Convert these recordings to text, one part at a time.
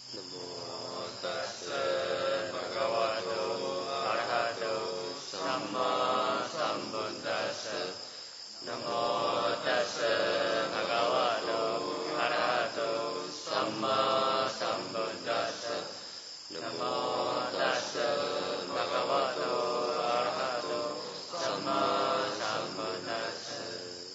นะโมตัสสะภะคะวะโตอะระหะโตสัมมาสัมพุทธัสสะนะโมตัสสะภะคะวะโตอะระหะโตสัมมาสัมพุทธัสสะนะโมตัสสะภะคะวะโตอะระหะโตสัมมาสัมพุทธัสสะ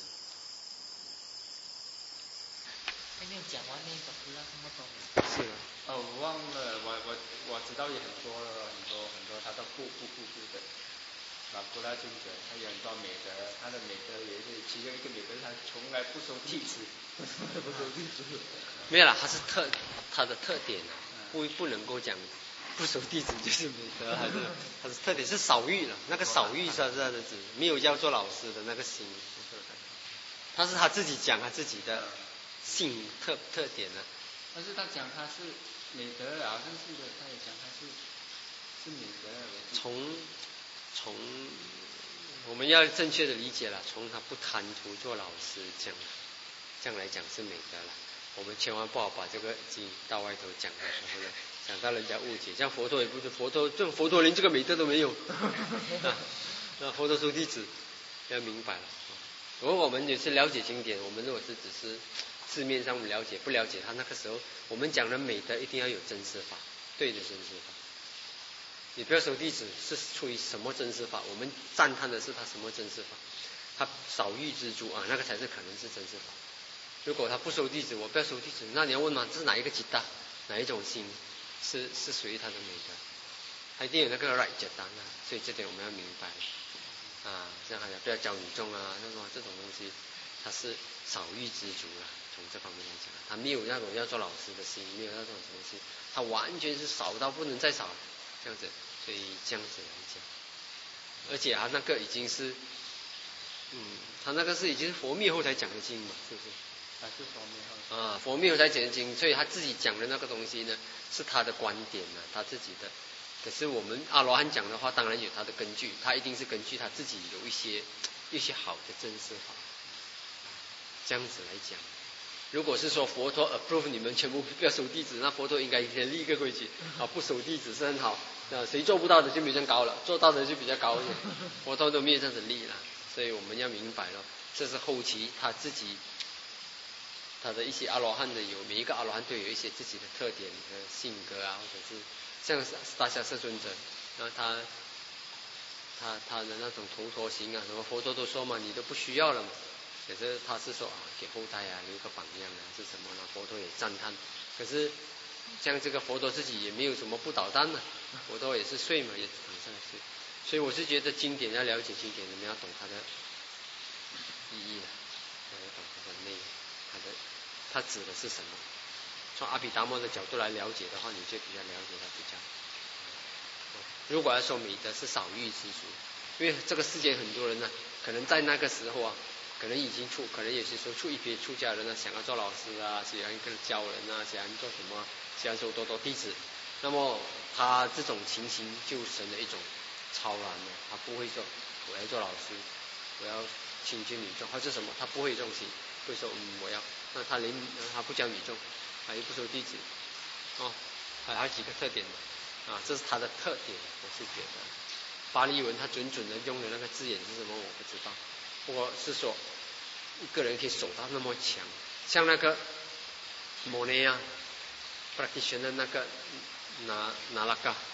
还没有讲完那个不知道听不懂。 是啊。 我忘了，我知道也很多他的不的。古拉尊者他有很多美德，他的美德也是其中一个美德，他从来不收弟子，不收弟子。 没有啦，他的特点啊，不能够讲不收弟子就是美德，还是他的特点是少欲了。那个少欲是他的指，没有要做老师的那个心，他是他自己讲他自己的性特点呢。 但是他讲他是美德，好像是的，他也讲他是美德。 从我们要正确的理解了，从他不贪图做老师这样来讲是美德了。我们千万不好把这个经到外头讲的时候呢，讲到人家误解，像佛陀也不是佛陀连这个美德都没有那佛陀收弟子要明白了。如果我们也是了解经典，我们如果是只是字面上了解，不了解他那个时候我们讲的美德一定要有真实法，对的真实法。你不要收弟子是出于什么真实法，我们赞叹的是他什么真实法，他少欲知足啊，那个才是可能是真实法。如果他不收弟子，我不要收弟子，那你要问嘛，这是哪一个吉达，哪一种心是属于他的美德，他一定有那个 right 吉达，所以这点我们要明白啊，这样还不要教女众啊，那种这种东西他是少欲知足了，从这方面来讲，他没有那种要做老师的心，没有那种什么心，他完全是少到不能再少这样子，所以这样子来讲，而且他那个已经是他那个是已经是佛灭后才讲的经嘛，是不是？ 他是佛灭后啊，佛灭后才讲的经，所以他自己讲的那个东西呢，是他的观点呢，他自己的。可是我们阿罗汉讲的话，当然有他的根据，他一定是根据他自己有一些好的真实法，这样子来讲。如果是说佛陀 approve 你们全部不要收弟子，那佛陀应该立一个规矩啊，不收弟子是很好，谁做不到的就没这样高了，做到的就比较高一点。佛陀都没有这样子立了，所以我们要明白了，这是后期他自己他的一些阿罗汉的每一个阿罗汉都有一些自己的特点和性格啊，或者是像大迦叶尊者，然后他的那种头陀行啊，什么佛陀都说嘛，你都不需要了嘛。可是他是说给后代啊留个榜样啊，是什么呢？佛陀也赞叹。可是像这个佛陀自己也没有什么不捣蛋的，佛陀也是睡嘛，也躺上睡。所以我是觉得经典要了解经典，你们要懂它的意义啊，要懂它的内容，它指的是什么？从阿毗达摩的角度来了解的话，你就比较了解它比较。如果要说美德是少欲知足，因为这个世界很多人呢，可能在那个时候啊，可能已经可能有些时候一批出家人呢，想要做老师啊，喜欢跟教人啊，喜欢做什么，喜欢收多弟子。那么他这种情形就生了一种超然了，他不会说我要做老师，我要亲近女众或者什么，他不会有这种心，会说我要，那他不教女众，他也不收弟子，还有几个特点啊，这是他的特点，我是觉得。巴利文他准的用的那个字眼是什么我不知道，我是说一个人可以守到那么强，像那个摩内亚 practitioner 那个那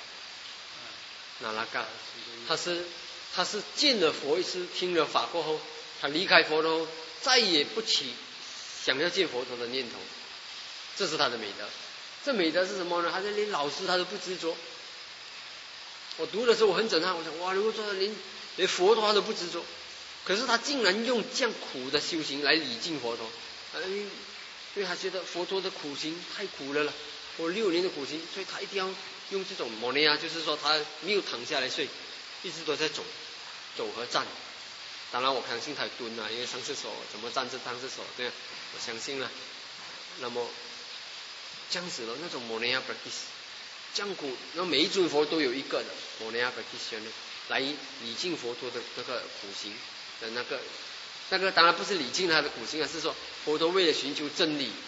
拉嘎，他是见了佛一次，听了法过后，他离开佛陀后再也不起想要见佛陀的念头，这是他的美德。这美德是什么呢？他连老师他都不执着。我读的时候我很震撼，我想哇，如果说连佛陀他都不执着，可是他竟然用这样苦的修行来礼敬佛陀，因为他觉得佛陀的苦行太苦了，我6年的苦行，所以他一定要用这种摩尼啊，就是说他没有躺下来睡，一直都在走和站。当然我相信他蹲啊，因为上厕所怎么站着上厕所，对啊，我相信了。那么这样子的那种摩尼啊 practice， 这样苦，那每一尊佛都有一个的摩尼啊 practice 来礼敬佛陀的那个苦行的那个当然不是礼敬他的苦行啊，是说佛陀为了寻求真理，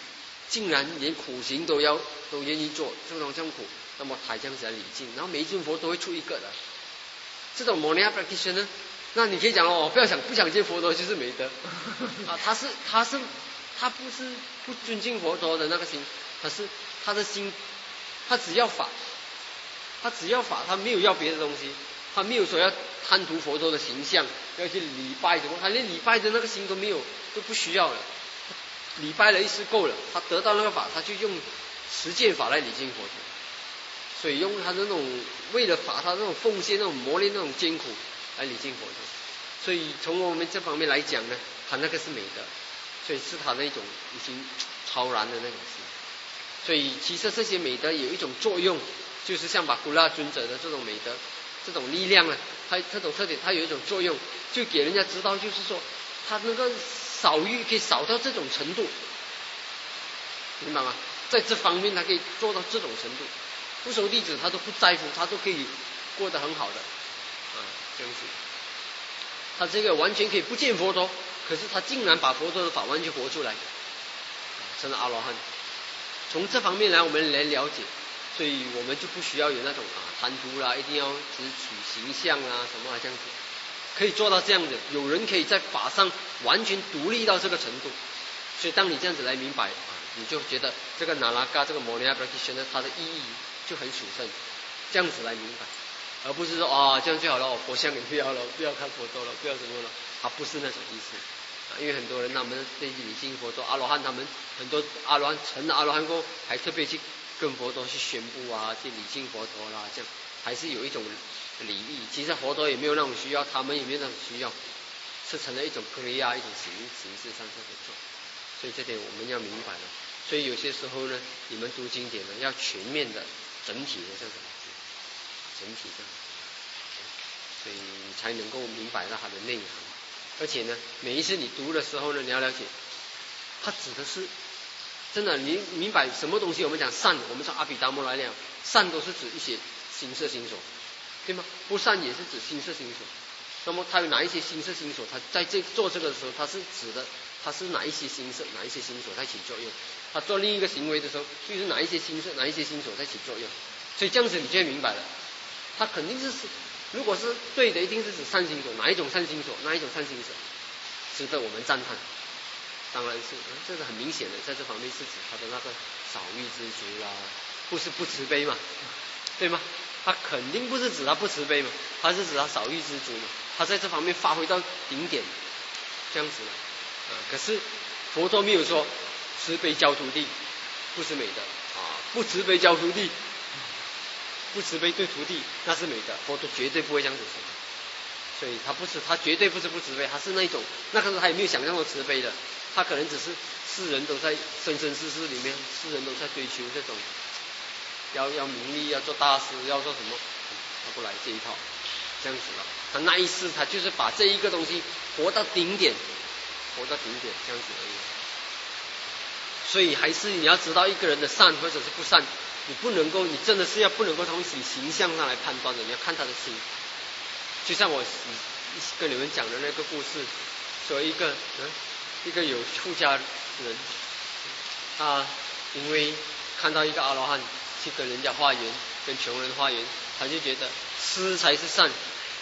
竟然连苦行都愿意做，这种苦，那么他这样子来礼敬，然后每一尊佛都会出一个的。这种摩尼亚 practitioner， 那你可以讲哦，不想见佛陀就是没德啊，他不是不尊敬佛陀的那个心，可是他的心，他只要法，他没有要别的东西，他没有说要贪图佛陀的形象，要去礼拜什么，他连礼拜的那个心都没有，都不需要了。礼拜了一次够了，他得到那个法，他就用实践法来礼敬佛陀。所以用他的那种为了法，他那种奉献、那种磨练、那种艰苦来礼敬佛陀。所以从我们这方面来讲呢，他那个是美德，所以是他那种已经超然的那种心。所以其实这些美德有一种作用，就是像把古拉尊者的这种美德、这种力量呢，它这种特点，它有一种作用，就给人家知道，就是说他那个少欲可以少到这种程度，明白吗？在这方面他可以做到这种程度，不熟弟子他都不在乎，他都可以过得很好的这样子。他这个完全可以不见佛陀，可是他竟然把佛陀的法完全活出来，成了阿罗汉。从这方面来我们来了解，所以我们就不需要有那种贪图啦，一定要只取形象啦什么这样子，可以做到这样子。有人可以在法上完全独立到这个程度，所以当你这样子来明白你就觉得这个那拉嘎这个摩尼亚 practitioner 它的意义就很殊胜，这样子来明白，而不是说这样就好了，佛像也不要了，不要看佛陀了，不要什么了，他不是那种意思。因为很多人他们对礼敬佛陀，阿罗汉他们很多阿罗汉成了阿罗汉后，还特别去跟佛陀去宣布去礼敬佛陀啦，这样还是有一种礼仪。其实佛陀也没有那种需要，他们也没有那种需要，是成了一种格利亚，一种形式上在做。所以这点我们要明白了。所以有些时候呢，你们读经典呢，要全面的、整体的这样子来读，整体这样，所以你才能够明白到它的内涵。而且呢，每一次你读的时候呢，你要了解，它指的是真的，你明白什么东西？我们讲善，我们从阿毗达摩来讲，善都是指一些心色心所，对吗？不善也是指心色心所。那么它有哪一些心色心所？它在做这个的时候，它是指的，它是哪一些心色、哪一些心所在起作用？它做另一个行为的时候，就是哪一些心色、哪一些心所在起作用？所以这样子你就会明白了，它肯定是。如果是对的，一定是指善心所，哪一种善心所，哪一种善心所，值得我们赞叹。当然是，这个很明显的，在这方面是指他的那个少欲知足啦，不是不慈悲嘛，对吗？他肯定不是指他不慈悲嘛，他是指他少欲知足嘛，他在这方面发挥到顶点，这样子可是佛陀没有说慈悲教徒弟不是美德不慈悲教徒弟。不慈悲对徒弟那是美德，佛陀绝对不会这样子说，所以他绝对不是不慈悲，他是那种那个时候他也没有想象到慈悲的，他可能只是世人都在生生世世里面，世人都在追求这种要名利，要做大事，要做什么，他不来这一套，这样子了。他那一世他就是把这一个东西活到顶点，这样子而已。所以还是你要知道一个人的善或者是不善。你真的是不能够从形象上来判断的，你要看他的心。就像我跟你们讲的那个故事，说一个有出家人，他因为看到一个阿罗汉去跟人家化缘，跟穷人化缘，他就觉得施才是善，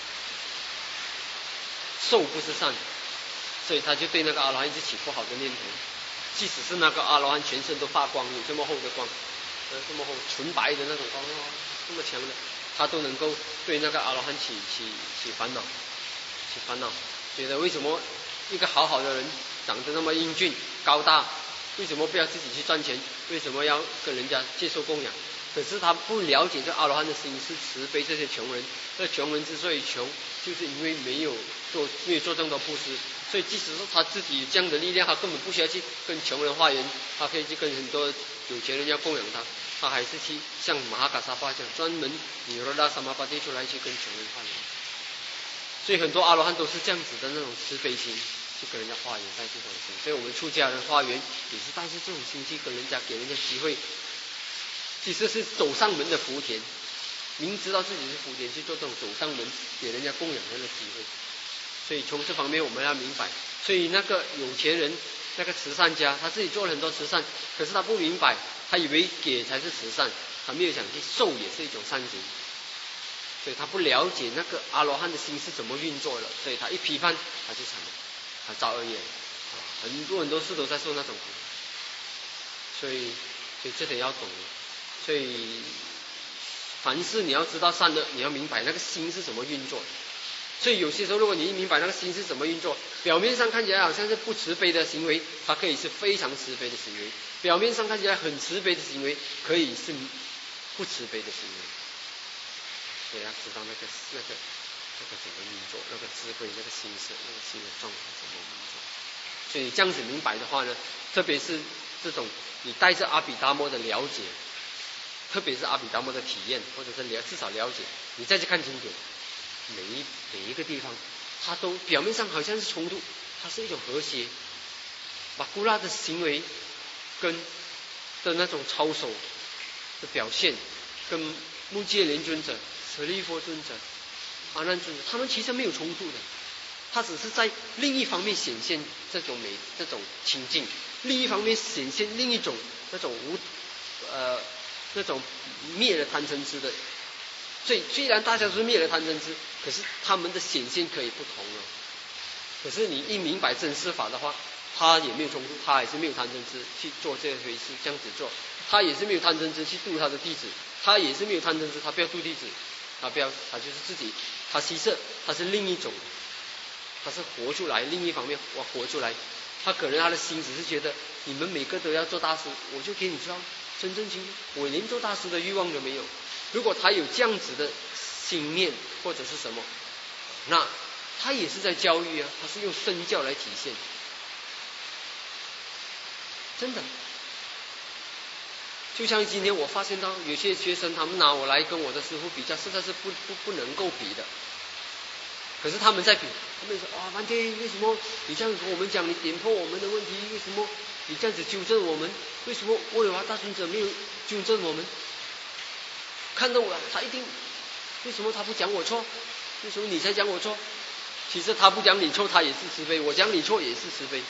受不是善，所以他就对那个阿罗汉一直起不好的念头。即使是那个阿罗汉全身都发光，有这么厚的光。这么厚纯白的那种光这么强的，他都能够对那个阿罗汉起烦恼，觉得为什么一个好好的人长得那么英俊高大，为什么不要自己去赚钱？为什么要跟人家接受供养？可是他不了解这阿罗汉的心是慈悲这些穷人。这穷人之所以穷，就是因为没有做这么多布施。所以即使说他自己有这样的力量，他根本不需要去跟穷人化缘，他可以去跟很多有钱人要供养他，他还是去像马哈嘎萨巴这样专门以罗拉萨玛巴蒂出来去跟穷人化缘。所以很多阿罗汉都是这样子的那种慈悲心去跟人家化缘，带这种心。所以我们出家人化缘也是带着这种心去跟人家，给人家机会，其实是走上门的福田，明知道自己是福田去做这种走上门给人家供养人的机会。所以从这方面我们要明白，所以那个有钱人那个慈善家，他自己做了很多慈善，可是他不明白，他以为给才是慈善，他没有想去受也是一种善行，所以他不了解那个阿罗汉的心是怎么运作的，所以他一批判他就惨了，他造恶业，很多事都在受那种苦，所以这点要懂，所以凡事你要知道善恶，你要明白那个心是怎么运作的。所以有些时候，如果你一明白那个心是怎么运作，表面上看起来好像是不慈悲的行为，它可以是非常慈悲的行为；表面上看起来很慈悲的行为，可以是不慈悲的行为。所以要知道那个怎么运作，那个智慧，那个心识，那个心的状态怎么运作。所以这样子明白的话呢，特别是这种你带着阿毗达摩的了解，特别是阿毗达摩的体验，或者是至少了解，你再去看经典。每一个地方，它都表面上好像是冲突，它是一种和谐。马古拉的行为跟的那种操守的表现，跟目犍连尊者、舍利弗尊者、阿难尊者，他们其实没有冲突的，他只是在另一方面显现这种美、这种清净，另一方面显现另一种那种那种灭了贪嗔痴的。虽然大家都是灭了贪嗔痴，可是他们的显现可以不同了。可是你一明白真实法的话，他也没有冲突，他也是没有贪嗔痴去做这回事，这样子做，他也是没有贪嗔痴去度他的弟子，他也是没有贪嗔痴，他不要度弟子，他就是自己，他其实他是另一种，他是活出来，另一方面我活出来，他可能他的心只是觉得你们每个都要做大师，我就给你知道真正清楚，我连做大师的欲望都没有。如果他有这样子的心念或者是什么，那他也是在教育啊，他是用身教来体现，真的。就像今天我发现到有些学生，他们拿我来跟我的师父比较，实在是不能够比的。可是他们在比，他们说啊，梵天，为什么你这样跟我们讲，你点破我们的问题？为什么你这样子纠正我们？为什么阿罗哈大尊者没有纠正我们？看到我，他一定为什么他不讲我错？为什么你才讲我错？其实他不讲你错，他也是慈悲；我讲你错也是慈悲。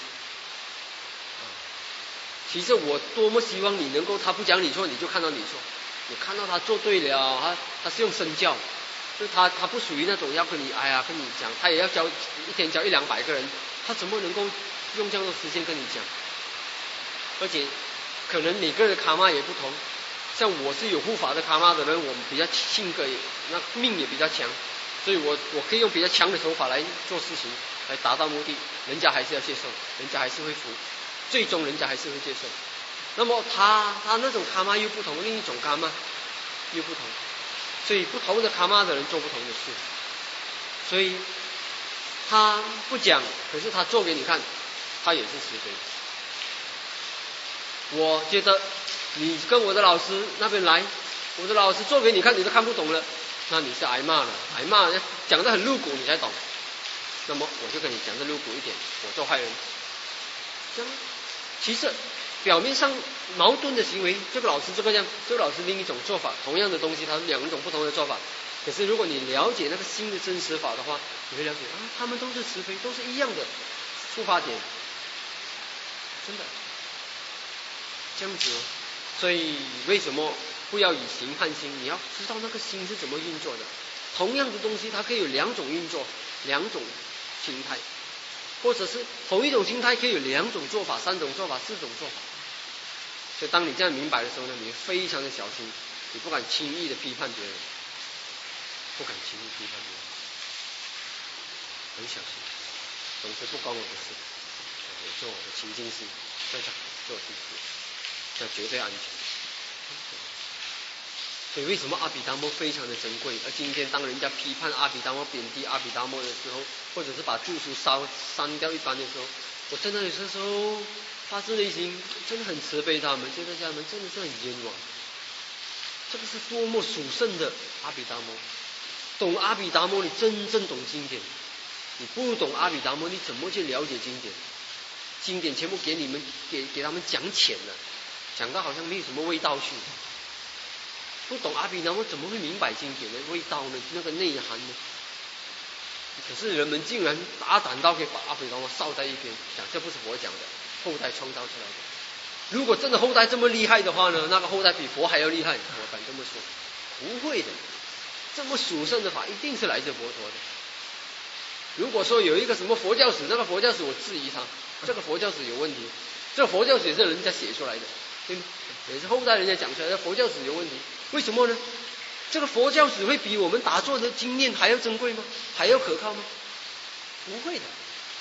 其实我多么希望你能够，他不讲你错，你就看到你错，你看到他做对了，他是用身教，就他不属于那种要跟你跟你讲，他也要教一天教100-200个人，他怎么能够用这样的时间跟你讲？而且可能每个人的卡玛也不同。像我是有护法的卡玛的人，我们比较性格那命也比较强，所以我可以用比较强的手法来做事情，来达到目的，人家还是要接受，人家还是会服，最终人家还是会接受。那么他那种卡玛又不同，另一种卡玛又不同，所以不同的卡玛的人做不同的事，所以他不讲，可是他做给你看，他也是慈悲。我觉得你跟我的老师那边来，我的老师做给你看，你都看不懂了，那你是挨骂了，挨骂讲得很露骨，你才懂。那么我就跟你讲得露骨一点，我做坏人。这样，其实表面上矛盾的行为，这个老师这个样，这个老师另一种做法，同样的东西，它是2种不同的做法。可是如果你了解那个新的真实法的话，你会了解他们都是慈悲，都是一样的出发点，真的这样子。所以为什么不要以形看心？你要知道那个心是怎么运作的。同样的东西，它可以有2种运作，2种心态，或者是同一种心态可以有2种做法、3种做法、4种做法。所以当你这样明白的时候呢，你非常的小心，你不敢轻易的批判别人，不敢轻易批判别人，很小心，总之不关我的事，我做我的清净事，在这做自己，那绝对安全。所以为什么阿毗达摩非常的珍贵？而今天当人家批判阿毗达摩、贬低阿毗达摩的时候，或者是把著书删掉一般的时候，我真的有些时候发自内心真的很慈悲他们，觉得他们真的是很冤枉。这个是多么殊胜的阿毗达摩！懂阿毗达摩，你真正懂经典；你不懂阿毗达摩，你怎么去了解经典？经典全部给你们给他们讲浅了，讲到好像没有什么味道去。不懂阿毗达摩怎么会明白经典的味道呢？那个内涵呢？可是人们竟然大胆到可以把阿毗达摩烧在一边，讲这不是我讲的， 后代创造出来的。如果真的后代这么厉害的话呢，那个后代比佛还要厉害，我敢这么说。不会的，这么殊胜的法一定是来自佛陀的。如果说有一个什么佛教史，那个佛教史我质疑他，这个佛教史有问题，这个佛教史也是人家写出来的，对吗？也是后代人家讲出来的，佛教史有问题。为什么呢？这个佛教史会比我们打坐的经验还要珍贵吗？还要可靠吗？不会的，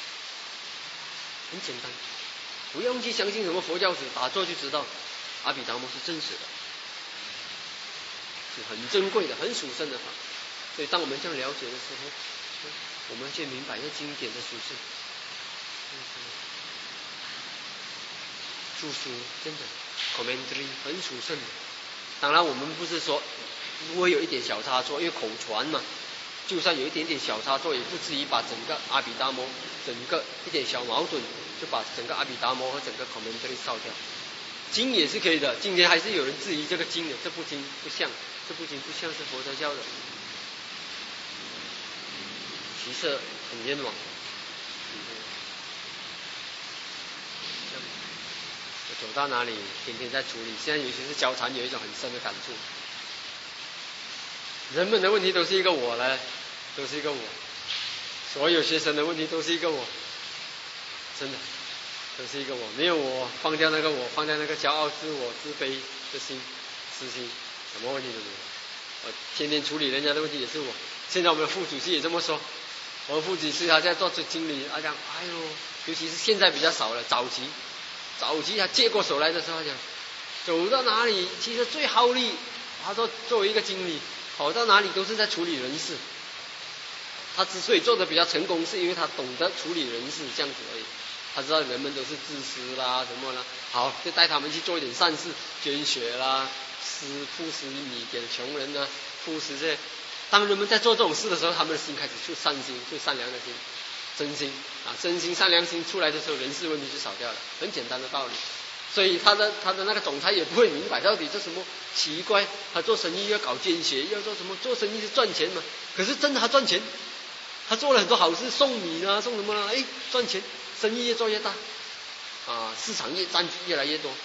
很简单，不用去相信什么佛教史，打坐就知道阿毗达摩是真实的，是很珍贵的、很殊胜的法。所以当我们这样了解的时候，我们就明白这经典的殊胜。注疏真的 commentary 很殊胜的。当然我们不是说如果有一点小差错，因为口传嘛，就算有一点点小差错，也不至于把整个阿毗达摩整个一点小矛盾就把整个阿毗达摩和整个 commentary 烧掉。经也是可以的，今天还是有人质疑这个经的，这部经不像，这部经不像是佛陀教的，其实很冤枉。走到哪里天天在处理，现在尤其是交禅有一种很深的感触，人们的问题都是一个我来，都是一个我，所有学生的问题都是一个我，真的都是一个我，没有我，放掉那个我，放掉那个骄傲自我自卑的心私心，什么问题都没有。我天天处理人家的问题也是我。现在我们的副主席也这么说，我们副主席他在做经理，他讲哎呦，尤其是现在比较少了，早期他接过手来的时候，他讲走到哪里其实最耗力，他说作为一个经理跑到哪里都是在处理人事。他之所以做得比较成功，是因为他懂得处理人事这样子而已。他知道人们都是自私啦什么啦，好就带他们去做一点善事，捐血啦，铺食米给穷人啊，铺食这些。当人们在做这种事的时候，他们的心开始出善心，出善良的心，真心啊，真心善良心出来的时候，人事问题就少掉了，很简单的道理。所以他的那个总裁也不会明白到底这什么奇怪，他做生意要搞捐血，要做什么？做生意是赚钱嘛？可是真的他赚钱，他做了很多好事，送米啊，送什么啦？赚钱，生意越做越大，啊，市场占据越来越多，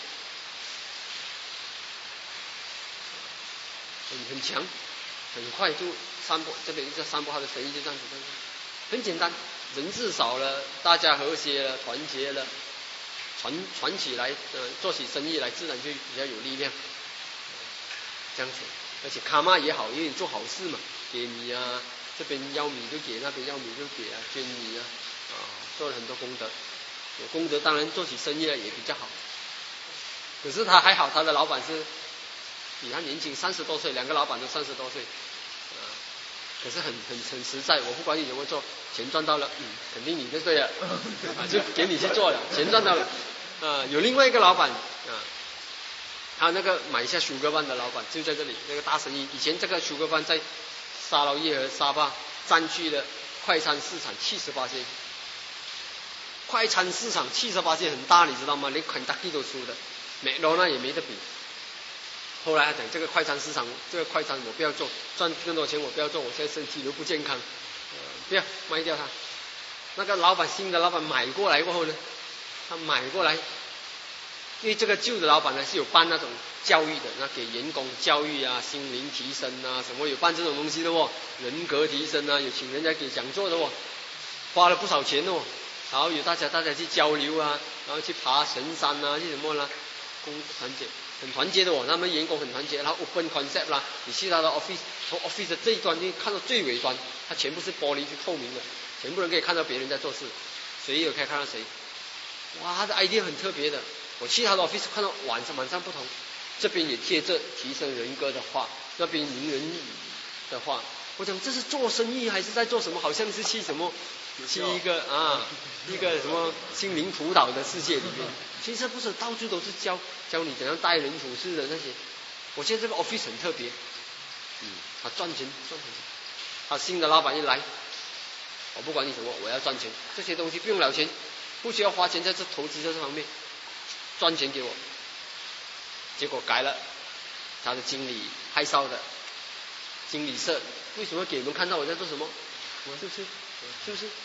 很强，很快就散播，这边就散播他的生意就这样子，很简单，人质少了，大家和谐了，团结了。传起来，做起生意来自然就比较有力量，这样子。而且卡玛也好，因为你做好事嘛，给米啊，这边要米就给，那边要米就给啊，捐米啊，做了很多功德。有功德当然做起生意来也比较好。可是他还好，他的老板是比他年轻30多岁，两个老板都30多岁，可是很实在，我不管你怎么做，钱赚到了，肯定你就对了，就给你去做了，钱赚到了。有另外一个老板他那个买下苏格班的老板就在这里，那个大生意。以前这个苏格班在沙劳越和沙巴占据了快餐市场78%，快餐市场78%很大，你知道吗？连肯德基都输的，美罗那也没得比。后来他讲这个快餐市场，这个快餐我不要做，赚更多钱我不要做，我现在身体都不健康，不要卖掉它。那个老板新的老板买过来过后呢，他买过来，因为这个旧的老板呢是有办那种教育的，那给员工教育啊、心灵提升啊什么，有办这种东西的哦，人格提升啊，有请人家给讲座的哦，花了不少钱哦，然后有大家去交流啊，然后去爬神山啊，去什么啦，团结。很团结的哦，他们员工很团结，然后 open concept 啦，你去他的 office， 从 office 的这一端就看到最尾端，它全部是玻璃，是透明的，全部人可以看到别人在做事，谁也可以看到谁。哇，他的 idea 很特别的，我去他的 office 看到晚上不同，这边也贴着提升人格的话，那边名人的话，我讲这是做生意还是在做什么？好像是去什么，去一个什么心灵辅导的世界里面。其实不是，到处都是教你怎样待人处事的那些。我觉得这个 office 很特别，他赚钱，他新的老板一来，我不管你什么，我要赚钱，这些东西不用了钱，不需要花钱在这投资在这方面，赚钱给我。结果改了，他的经理害臊的，经理社为什么给你们看到我在做什么？是不是？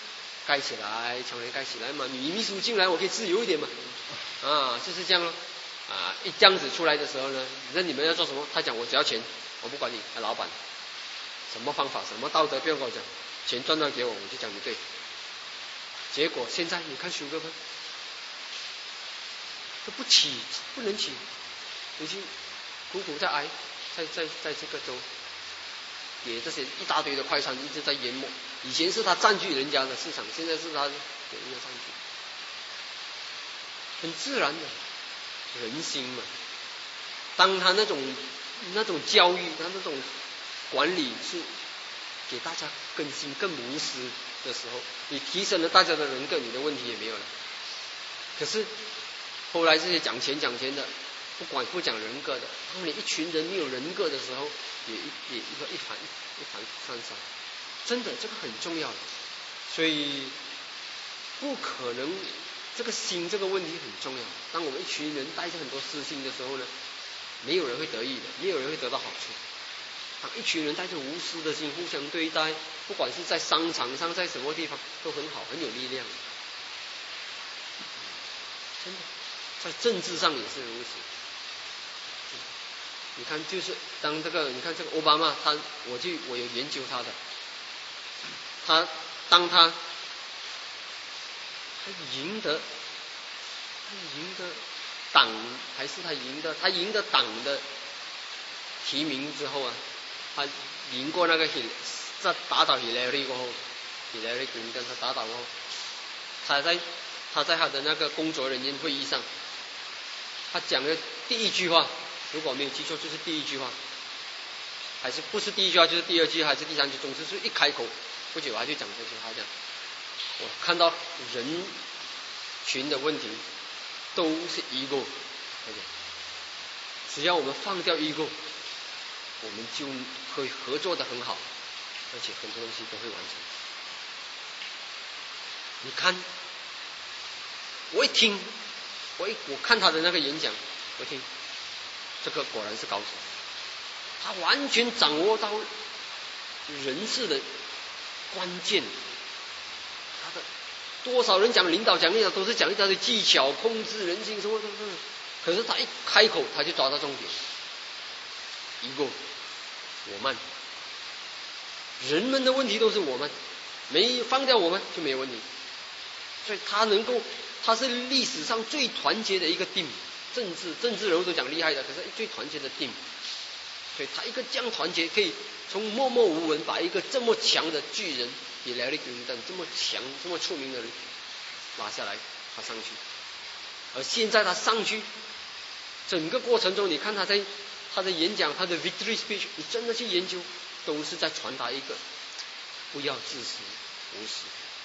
盖起来，窗帘盖起来嘛，女秘书进来我可以自由一点嘛，就是这样咯。一这样子出来的时候呢，那你们要做什么？他讲我只要钱，我不管你，老板，什么方法，什么道德不用跟我讲，钱赚到给我，我就讲你对。结果现在你看修哥吧，都不能起，已经苦苦在挨，在这个州，给这些一大堆的快餐一直在淹没。以前是他占据人家的市场，现在是他给人家占据，很自然的人心嘛。当他那种教育，他那种管理是给大家更新更无私的时候，你提升了大家的人格，你的问题也没有了。可是后来这些讲钱的，不讲人格的，他们一群人没有人格的时候，也一盘散沙。真的，这个很重要的，所以不可能。这个心这个问题很重要。当我们一群人带着很多私心的时候呢，没有人会得益的，没有人会得到好处。当一群人带着无私的心互相对待，不管是在商场上，在什么地方都很好，很有力量。真的，在政治上也是如此。你看，就是当这个，你看这个奥巴马，我有研究他的，当他赢得党，还是他赢得党的提名之后啊，他赢过那个在打倒希拉里过后，希拉里跟他打倒过后，他在他的那个工作人员会议上，他讲的第一句话，如果没有记错就是第一句话，还是不是第一句话就是第二句还是第三句，总之是一开口不久他就讲这句话，讲我看到人群的问题都是 ego， 只要我们放掉 ego， 我们就会合作的很好，而且很多东西都会完成。你看，我一听，我看他的那个演讲，我听，这个果然是高手，他完全掌握到人事的关键。他的多少人讲领导都是讲一大堆技巧，控制人心什么，可是他一开口他就抓到重点。ego， 我慢，人们的问题都是我慢，没放掉我们就没有问题。所以他是历史上最团结的一个 team， 政治人物都讲厉害的，可是最团结的 team。所以他一个这样团结，可以从默默无闻把一个这么强的巨人，比莱利·克林顿这么强、这么出名的人拉下来，他上去。而现在他上去，整个过程中，你看他的演讲，他的 victory speech， 你真的去研究，都是在传达一个不要自私、无私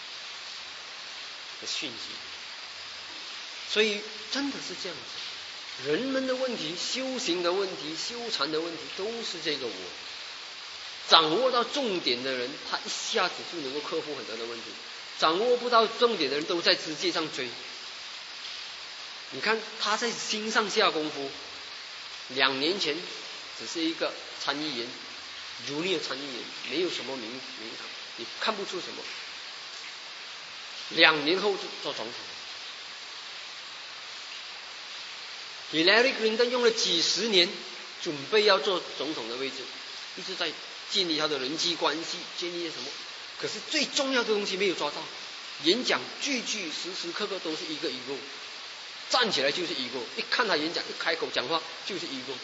的讯息。所以真的是这样子，人们的问题、修行的问题、修禅的问题，都是这个我。掌握到重点的人，他一下子就能够克服很多的问题；掌握不到重点的人，都在直接上追。你看他在心上下功夫，2年前只是一个参议员，junior 参议员，没有什么名堂，你看不出什么。2年后就做总统。希拉里·克林顿用了几十年准备要做总统的位置，一直在建立他的人际关系，建立什么？可是最重要的东西没有抓到。演讲句句时时刻刻都是一个 ego， 站起来就是 ego， 一看他演讲，一开口讲话就是 ego，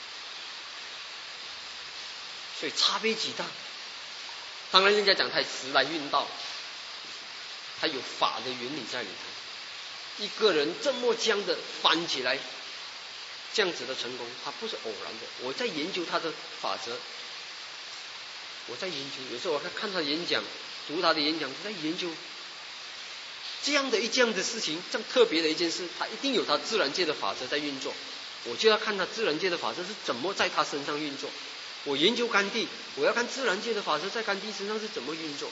所以差别极大。当然人家讲他时来运道，他有法的原理在里头。一个人这么僵的翻起来，这样子的成功，他不是偶然的。我在研究他的法则，我在研究，有时候我看他演讲，读他的演讲，在研究这样的事情，这样特别的一件事，他一定有他自然界的法则在运作。我就要看他自然界的法则是怎么在他身上运作。我研究甘地，我要看自然界的法则在甘地身上是怎么运作。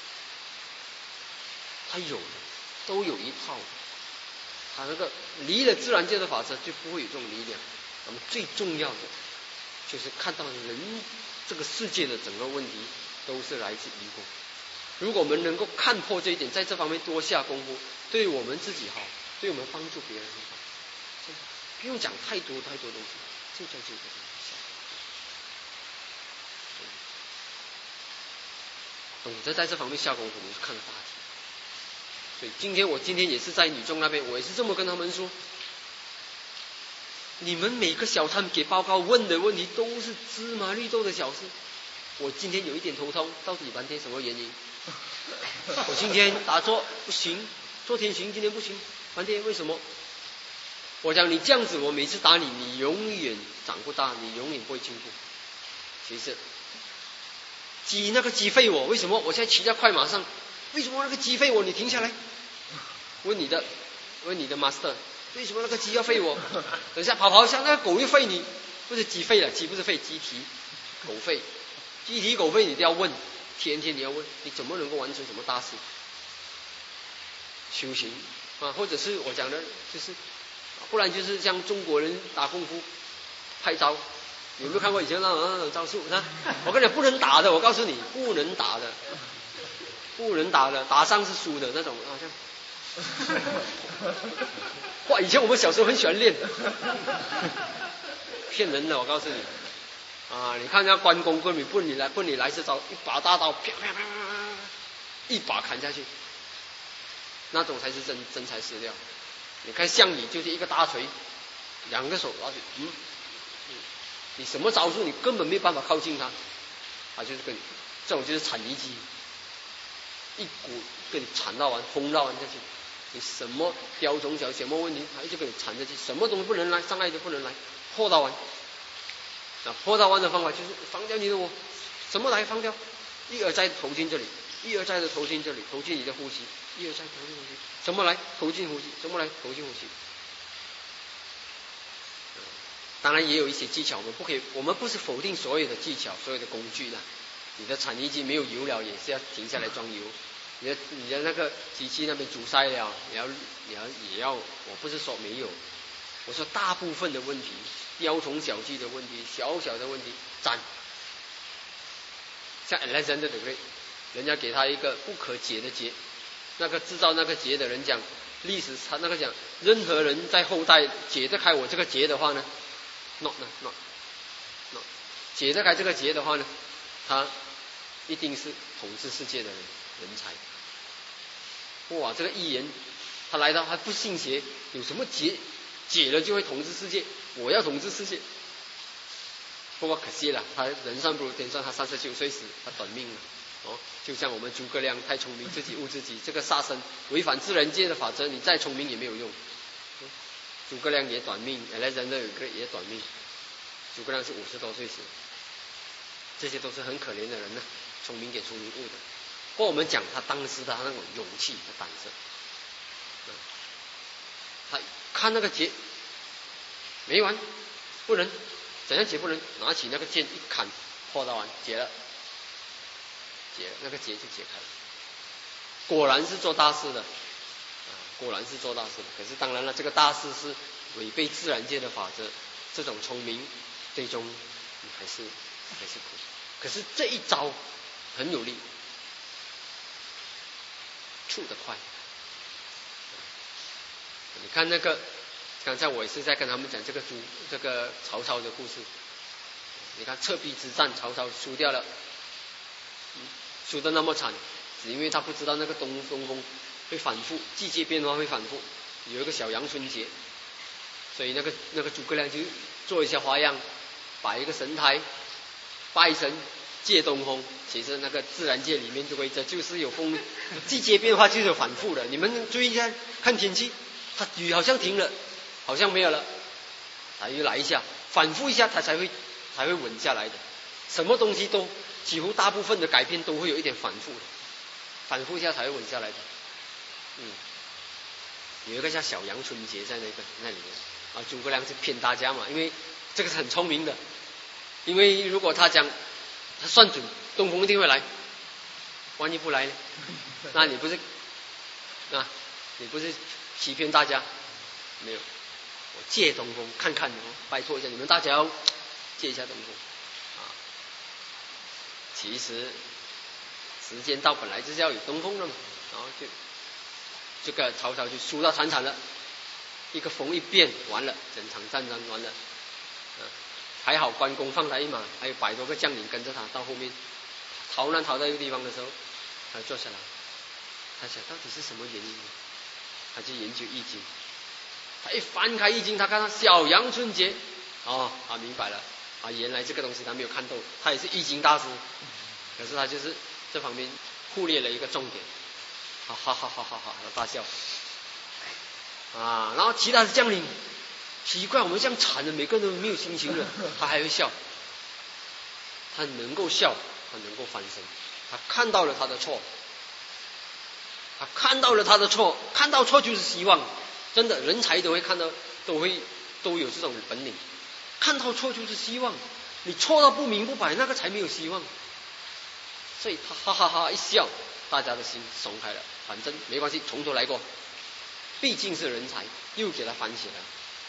他有的都有一套。他那个离了自然界的法则，就不会有这种力量。那么最重要的就是看到人这个世界的整个问题都是来自ego， 如果我们能够看破这一点，在这方面多下功夫，对我们自己好，对我们帮助别人很好，真的不用讲太多东西，就在这个地方下。懂得在这方面下功夫，我们就看了大体。所以今天也是在女众那边，我也是这么跟他们说。你们每个小摊给报告问的问题都是芝麻绿豆的小事。我今天有一点头痛，到底半天什么原因？我今天打坐不行，做天行今天不行，半天为什么？我讲你这样子，我每次打你，你永远长不大，你永远不会进步。其实鸡那个鸡吠我，为什么？我现在骑在快马上，为什么那个鸡吠我？你停下来，问你的 master。为什么那个鸡要吠我？等一下跑一下，那个狗又吠你，不是鸡吠了，鸡不是吠，鸡啼，狗吠，鸡啼狗吠你都要问，天天你要问，你怎么能够完成什么大事？修行啊，或者是我讲的，就是不然就是像中国人打功夫拍招，你有没有看过以前那种招数？我跟你讲不能打的，我告诉你不能打的，不能打的，打伤是输的那种，好像。哇！以前我们小时候很喜欢练，骗人的，我告诉你啊！你看人家关公棍你来这招，一把大刀，啪啪啪啪，一把砍下去，那种才是真材实料。你看项羽就是一个大锤，两个手抓去，你什么招数你根本没有办法靠近他，他就是跟你这种就是铲泥机，一股跟你铲到完，轰到完下去。你什么雕虫小什么问题，他就给你缠着去，什么东西不能来，障碍就不能来，破到完。破到完的方法就是放掉你的我，什么来放掉？一而再投进这里，一而再的投进这里，投进你的呼吸，一而再投进呼吸，什么来投进呼吸，什么来投进呼吸。当然也有一些技巧，我们不是否定所有的技巧，所有的工具的。你的铲泥机没有油了，也是要停下来装油。你的那个机器那边阻塞了，也要，我不是说没有，我说大部分的问题，雕虫小技的问题，小小的问题，斩。像 Alexander the Great， 人家给他一个不可解的结，那个制造那个结的人讲，历史他那个讲，任何人在后代解得开我这个结的话呢 ，not， 解得开这个结的话呢，他一定是统治世界的人才。哇，这个预言他来到还不信邪，有什么解了就会统治世界？我要统治世界。不过可惜了，他人算不如天算，他39岁时他短命了。就像我们诸葛亮太聪明，自己误自己，这个杀生违反自然界的法则，你再聪明也没有用。诸葛亮也短命，Alexander也短命。诸葛亮是50多岁时，这些都是很可怜的人呢，聪明给聪明误的。不过我们讲他当时的他那种勇气和胆色，他看那个结没完，不能怎样解不能，拿起那个剑一砍，破到完解了，那个结就解开了。果然是做大事的，果然是做大事的。可是当然了，这个大事是违背自然界的法则，这种聪明最终还是苦。可是这一招很有力。触得快，你看那个，刚才我也是在跟他们讲这个曹操的故事。你看赤壁之战，曹操输掉了，输得那么惨，只因为他不知道那个东风会反复，季节变化会反复，有一个小阳春节，所以那个诸葛亮就做一些花样，摆一个神台，拜神。借东风，其实那个自然界里面的规则就是有风，季节变化就是有反复的。你们注意一下，看天气，它雨好像停了，好像没有了，它又来一下，反复一下，它才会稳下来的。什么东西都几乎大部分的改变都会有一点反复的，反复一下才会稳下来的。有一个叫小阳春节在那里面诸葛亮是骗大家嘛，因为这个是很聪明的，因为如果他讲。他算准东风一定会来，万一不来呢？那你不是欺骗大家？没有，我借东风看看拜托一下你们大家要借一下东风其实时间到本来就是要有东风的嘛，然后就这个曹操就输到惨惨了，一个风一变完了，整场战争完了。还好关公放他一马，还有100多个将领跟着他，到后面逃难逃到一个地方的时候，他坐下来，他想到底是什么原因呢？他就研究易经，他一翻开易经，他看到小阳春节，他明白了，原来这个东西他没有看透，他也是易经大师，可是他就是这方面忽略了一个重点，哈哈哈哈哈哈，大笑，然后其他的将领奇怪，我们这样惨了，每个人都没有心情了，他还会笑，他能够笑，他能够翻身，他看到了他的错，看到错就是希望，真的人才都会看到，都有这种本领，看到错就是希望，你错到不明不白，那个才没有希望，所以他哈哈哈一笑，大家的心松开了，反正没关系，从头来过，毕竟是人才，又给他翻起来。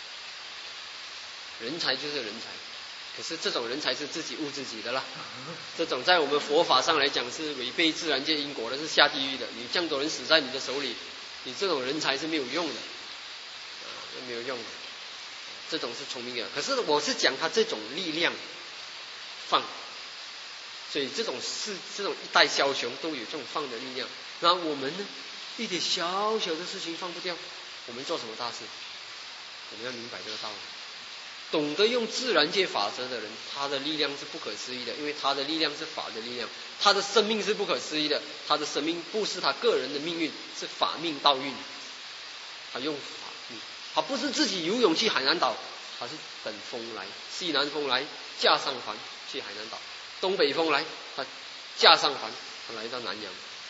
人才就是人才，可是这种人才是自己误自己的啦。这种在我们佛法上来讲是违背自然界因果的，是下地狱的。你这样多人死在你的手里，你这种人才是没有用的，没有用的。这种是聪明的，可是我是讲他这种力量放，所以这种一代枭雄都有这种放的力量。那我们呢，一点小小的事情放不掉，我们做什么大事？我们要明白这个道理。懂得用自然界法则的人，他的力量是不可思议的，因为他的力量是法的力量，他的生命是不可思议的，他的生命不是他个人的命运，是法命道运，他用法命，他不是自己游泳去海南岛，他是等风来，西南风来驾上帆去海南岛，东北风来他驾上帆他来到南洋。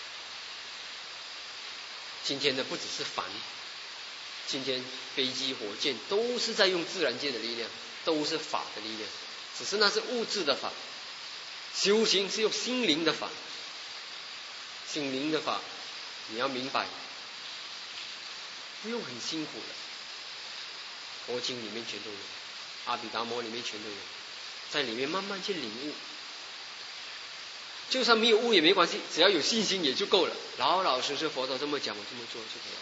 今天的不只是帆，今天飞机火箭都是在用自然界的力量，都是法的力量，只是那是物质的法，修行是用心灵的法，心灵的法你要明白，不用很辛苦的，佛经里面全都有，阿毗达摩里面全都有，在里面慢慢去领悟，就算没有悟也没关系，只要有信心也就够了，老老实实佛陀这么讲，我这么做就可以了。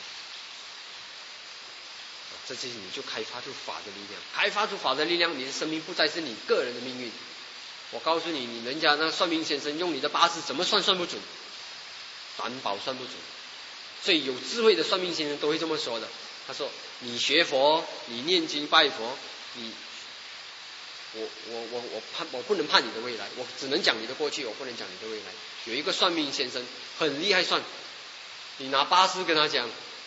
这就是你就开发出法的力量，开发出法的力量，你的生命不再是你个人的命运。我告诉你，人家那算命先生用你的八字怎么算不准，担保算不准。所以有智慧的算命先生都会这么说的。他说：你学佛，你念经拜佛，我不能判你的未来，我只能讲你的过去，我不能讲你的未来。有一个算命先生很厉害算，你拿八字跟他讲，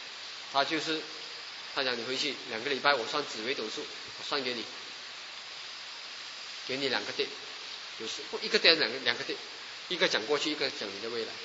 他讲你回去2个礼拜，我算紫微斗数，我算给你2个 day， 有时一个 day 两个 day， 一个讲过去，一个讲你的未来。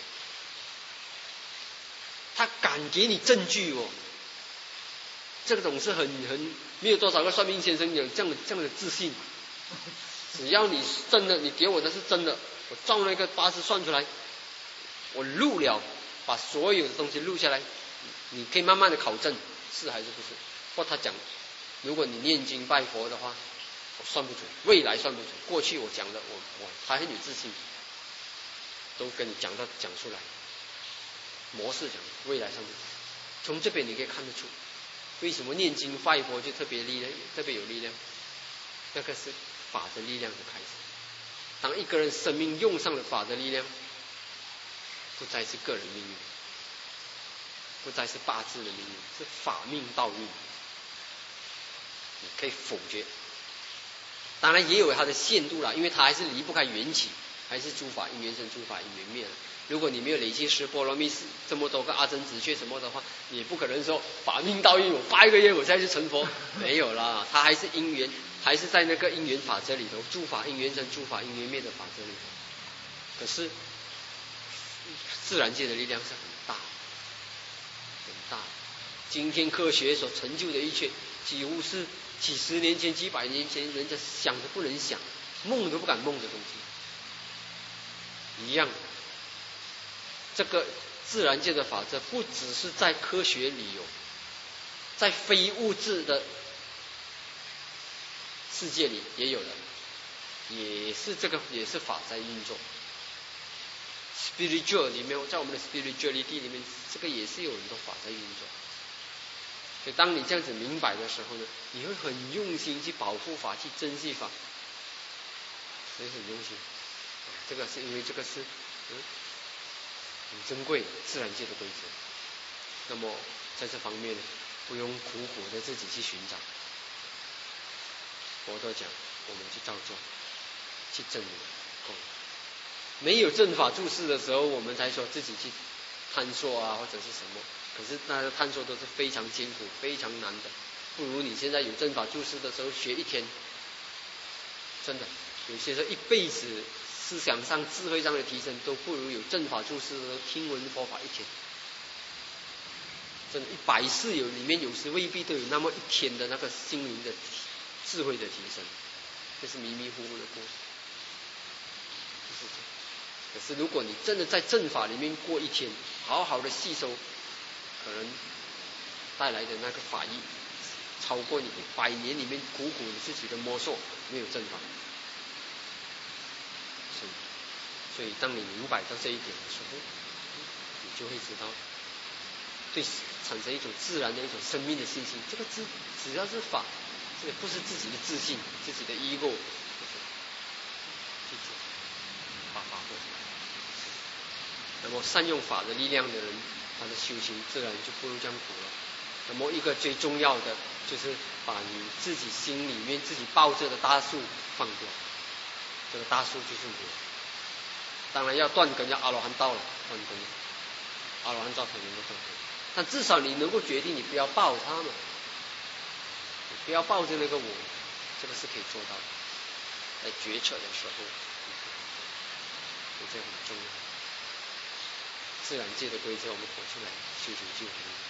他敢给你证据哦，这种是很没有多少个算命先生有这样的自信。只要你真的，你给我的是真的，我照那个八字算出来，我录了，把所有的东西录下来，你可以慢慢的考证。是还是不是？或他讲，如果你念经拜佛的话，我算不准，未来算不准，过去我讲的，我还很有自信，都跟你讲出来，模式讲，未来算不准。从这边你可以看得出，为什么念经拜佛就特别有力量，那个是法的力量的开始。当一个人生命用上了法的力量，不再是个人命运，不再是八字的命运，是法命道运，你可以否决。当然也有它的限度了，因为它还是离不开缘起，还是诸法因缘生，诸法因缘灭。如果你没有累积10波罗蜜这么多个阿僧子穴什么的话，你不可能说法命道运我8个月我再去成佛，没有啦，它还是因缘，还是在那个因缘法则里头，诸法因缘生，诸法因缘灭的法则里头。可是自然界的力量是很大。今天科学所成就的一切，几乎是几十年前、几百年前人家想都不能想、梦都不敢梦的东西一样。这个自然界的法则不只是在科学里有，在非物质的世界里也有的，也是法在运作。 spiritual 里面，在我们的 spirituality 里面，这个也是有很多法在运作。所以当你这样子明白的时候呢，你会很用心去保护法，去珍惜法，所以很用心。这个是因为这个是很珍贵自然界的规则。那么在这方面呢，不用苦苦的自己去寻找。佛陀讲，我们去照做，去证明够了。没有正法注释的时候，我们才说自己去探索啊，或者是什么。可是那个探索都是非常艰苦、非常难的，不如你现在有正法注释的时候学一天，真的有些时候一辈子思想上、智慧上的提升，都不如有正法注释的时候听闻佛法一天。真的100世有里面有时未必都有那么一天的那个心灵的智慧的提升，这是迷迷糊糊的过，就是这样。可是如果你真的在正法里面过一天，好好的吸收，可能带来的那个法益，超过你100年里面苦苦你自己的摸索没有正法。所以当你明白到这一点的时候，你就会知道，对产生一种自然的一种生命的信心。这个只要是法，这个不是自己的自信、自己的 ego， 把法会。那么善用法的力量的人，他的修行自然就不会这样苦了。那么一个最重要的就是把你自己心里面自己抱着的大树放掉，这个大树就是我。当然要断根，要阿罗汉道了，断根，阿罗汉道才能够断根。但至少你能够决定，你不要抱他们，你不要抱着那个我，这个是可以做到的。在决策的时候，所以这很重要。自然界的规则我们活出来，修行就很易。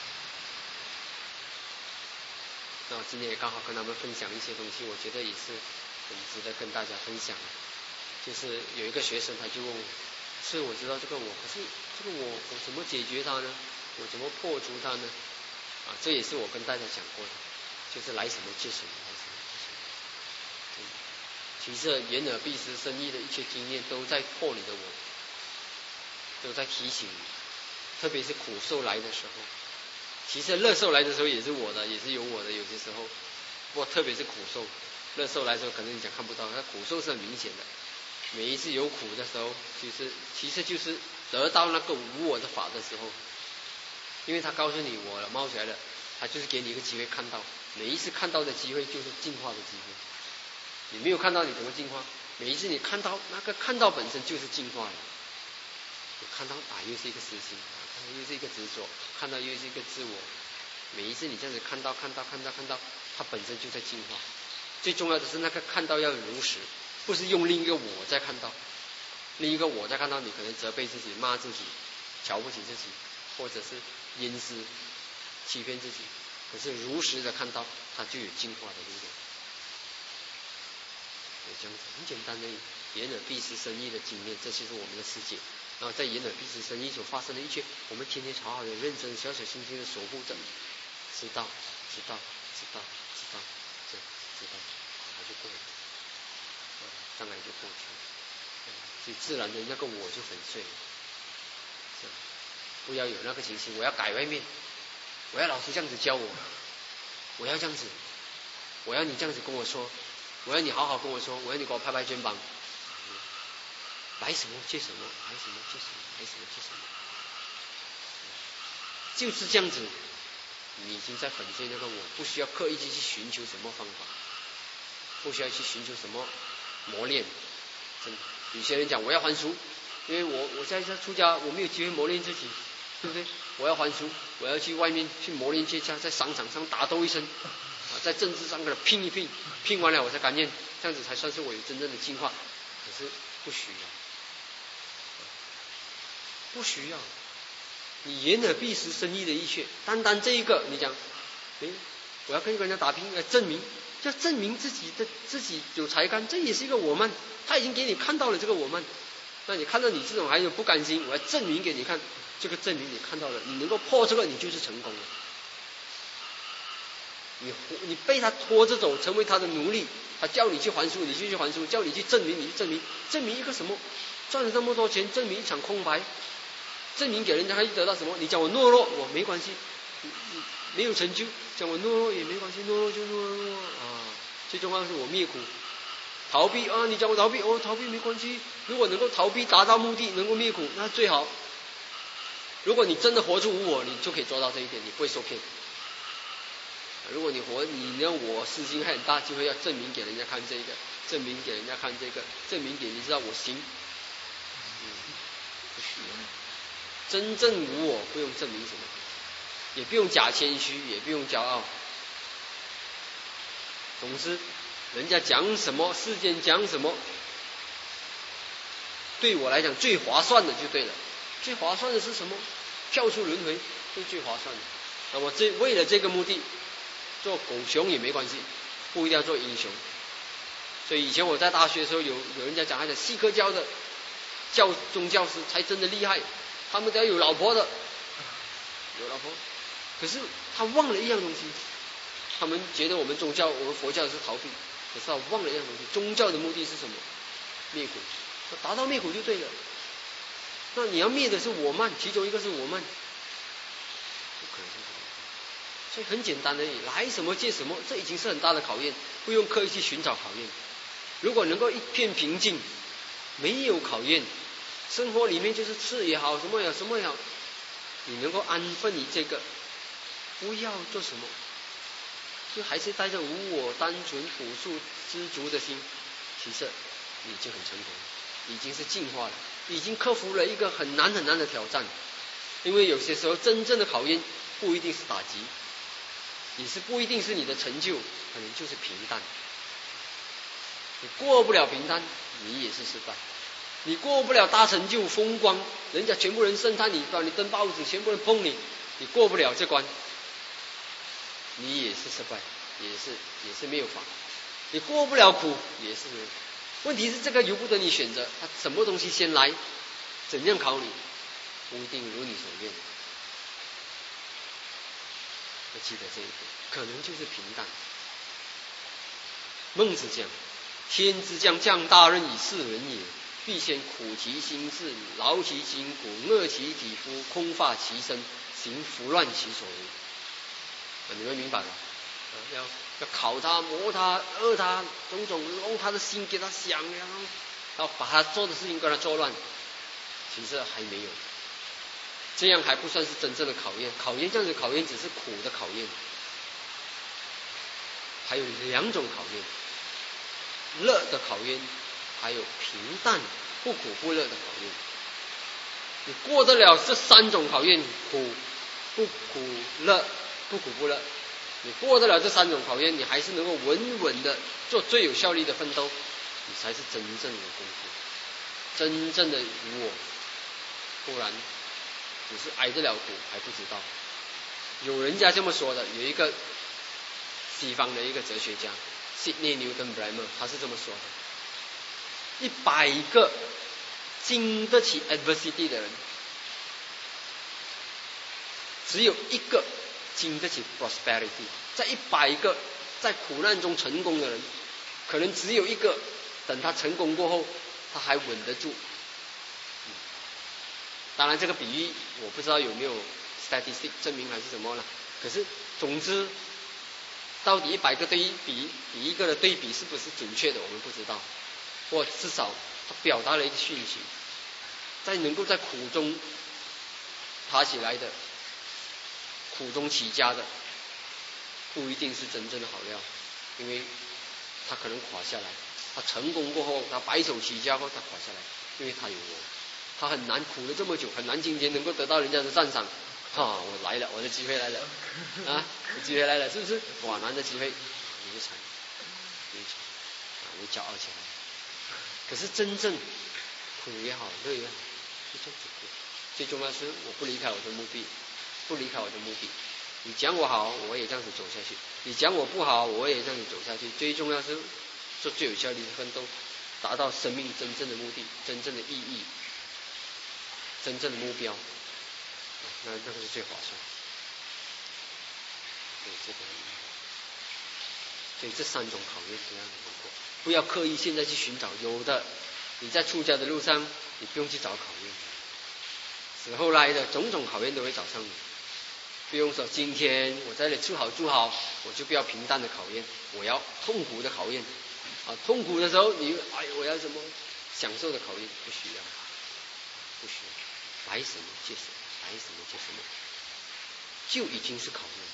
那我今天也刚好跟他们分享一些东西，我觉得也是很值得跟大家分享的。就是有一个学生他就问我，是我知道这个我，可是这个我怎么解决它呢？我怎么破除它呢？这也是我跟大家讲过的，就是来什么接什么，来什么接什么。其实眼耳鼻舌身意的一切经验都在破你的我，都在提醒你，特别是苦受来的时候。其实乐受来的时候也是我的，也是有我的，有些时候。不过特别是苦受，乐受来的时候可能你讲看不到，那苦受是很明显的。每一次有苦的时候，其实就是得到那个无我的法的时候，因为他告诉你我了冒出来了，他就是给你一个机会看到，每一次看到的机会就是进化的机会。你没有看到你怎么进化？每一次你看到那个看到本身就是进化了。你看到又是一个私心，看到又是一个执着，看到又是一个自我。每一次你这样子看到，它本身就在进化。最重要的是那个看到要如实。不是用另一个我在看到，另一个我在看到你可能责备自己、骂自己、瞧不起自己，或者是阴私、欺骗自己。可是如实的看到，它就有进化的力量。这样子很简单的眼耳鼻舌身意的经验，这就是我们的世界。然后在眼耳鼻舌身意所发生的一切，我们天天好好的认真、小小心心的守护着，知道，它就过了。当然就过去了，所以自然的那个我就粉碎了。不要有那个情形，我要改外面，我要老师这样子教我，我要这样子，我要你这样子跟我说，我要你好好跟我说，我要你给我拍拍肩膀。来什么接什么，来什么接什么，来什么接什么，就是这样子。你已经在粉碎那个我，不需要刻意去寻求什么方法，不需要去寻求什么磨练。真的，有些人讲我要还俗，因为我在出家，我没有机会磨练自己，对不对？我要还俗，我要去外面去磨练接洽，在商场上打斗一生，在政治上跟他拼一拼，拼完了我才甘愿，这样子才算是我有真正的进化。可是不需要，不需要。你眼耳鼻舌身意的一切，单单这一个，你讲，我要跟人家打拼，要证明自己有才干，这也是一个我慢。他已经给你看到了这个我慢，那你看到你这种还有不甘心，我要证明给你看，这个证明你看到了，你能够破这个，你就是成功了。你被他拖着走，成为他的奴隶，他叫你去还俗，你就去还俗；叫你去证明，你去证明。证明一个什么？ 赚了那么多钱，证明一场空白，证明给人家可以得到什么？你讲我懦弱，我没关系，没有成就，讲我懦弱也没关系，懦弱就懦弱啊。最重要的是我灭苦，逃避啊！你讲我逃避，逃避没关系。如果能够逃避达到目的，能够灭苦，那最好。如果你真的活出无我，你就可以做到这一点，你不会受骗。如果你让我私心很大，就会要证明给人家看这个，证明给人家看这个，证明给你知道我行。不需要。真正无我，不用证明什么，也不用假谦虚，也不用骄傲。总之，人家讲什么，世间讲什么，对我来讲最划算的就对了。最划算的是什么？跳出轮回是最划算的。那么为了这个目的，做狗熊也没关系，不一定要做英雄。所以以前我在大学的时候，有人家讲，他讲锡克教的宗教师才真的厉害，他们都要有老婆的，有老婆。可是他忘了一样东西，他们觉得我们佛教是逃避，可是他忘了一样东西，宗教的目的是什么？灭苦，达到灭苦就对了。那你要灭的是我慢，其中一个是我慢，不可能是这样。所以很简单而已，来什么借什么，这已经是很大的考验，不用刻意去寻找考验。如果能够一片平静，没有考验，生活里面就是吃也好，什么也好，你能够安分于这个，不要做什么，就还是带着无我、单纯、朴素、知足的心，其实你就很成功，已经是进化了，已经克服了一个很难很难的挑战。因为有些时候真正的考验不一定是打击，也是不一定是你的成就，可能就是平淡。你过不了平淡，你也是失败。你过不了大成就风光，人家全部人盛赞你，帮你登报纸，全部人捧你，你过不了这关，你也是失败，也是没有法。你过不了苦，也是没有。问题是这个由不得你选择，他什么东西先来，怎样考你，不一定如你所愿。要记得这一点，可能就是平淡。孟子讲：天之将降大任于斯人也，必先苦其心志，劳其筋骨，饿其体肤，空乏其身，行拂乱其所为。你们明白了？要考他、磨他、饿他，种种弄他的心给他想，然后把他做的事情跟他做乱，其实还没有。这样还不算是真正的考验，这样的考验只是苦的考验。还有两种考验，乐的考验，还有平淡不苦不乐的考验。你过得了这三种考验，苦不苦乐不苦不乐，你过得了这三种考验，你还是能够稳稳的做最有效率的奋斗，你才是真正的功夫，真正的无我。不然只是挨得了苦还不知道。有人家这么说的，有一个西方的一个哲学家 Sidney Newton Brammer， 他是这么说的：100个经得起 adversity 的人，只有一个经得起 prosperity。在100个在苦难中成功的人，可能只有一个，等他成功过后，他还稳得住。当然这个比喻我不知道有没有 statistic 证明还是什么了，可是总之到底100个比一个的对比是不是准确的我们不知道，或至少他表达了一个讯息，能够在苦中爬起来的，苦中起家的，不一定是真正的好料，因为他可能垮下来，他成功过后，他白手起家后他垮下来，因为他有我，他很难苦了这么久，很难今天能够得到人家的赞赏，我来了，我的机会来了啊，机会来了，是不是？哇，难得机会，你就惨，你骄傲起来。可是真正苦也好，乐也好，就这样子苦。最重要是我不离开我的目的，不离开我的目的。你讲我好，我也这样子走下去；你讲我不好，我也这样子走下去。最重要是做最有效率的奋斗，达到生命真正的目的、真正的意义、真正的目标，那个是最划算。所以这3种考验不要能够过，不要刻意现在去寻找，有的你在出家的路上，你不用去找考验，死后来的种种考验都会找上你。不用说今天我在这里吃好住好，我就不要平淡的考验，我要痛苦的考验啊！痛苦的时候，你我要什么享受的考验？不需要，不需要，来什么接什么，来什么接什么，就已经是考验。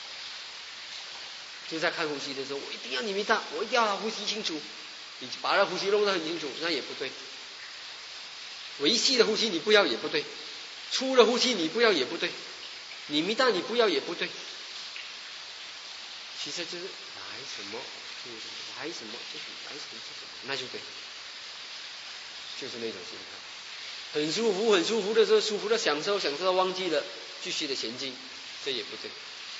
就在看呼吸的时候，我一定要你明白，我一定要呼吸清楚。你把那呼吸弄得很清楚，那也不对。维系的呼吸你不要也不对，粗的呼吸你不要也不对，你明白你不要也不对。其实就是来什么就是什么，来什么就是来什么就是什么，那就对，就是那种心态。很舒服很舒服的时候，舒服的享受到忘记了，继续的前进，这也不对。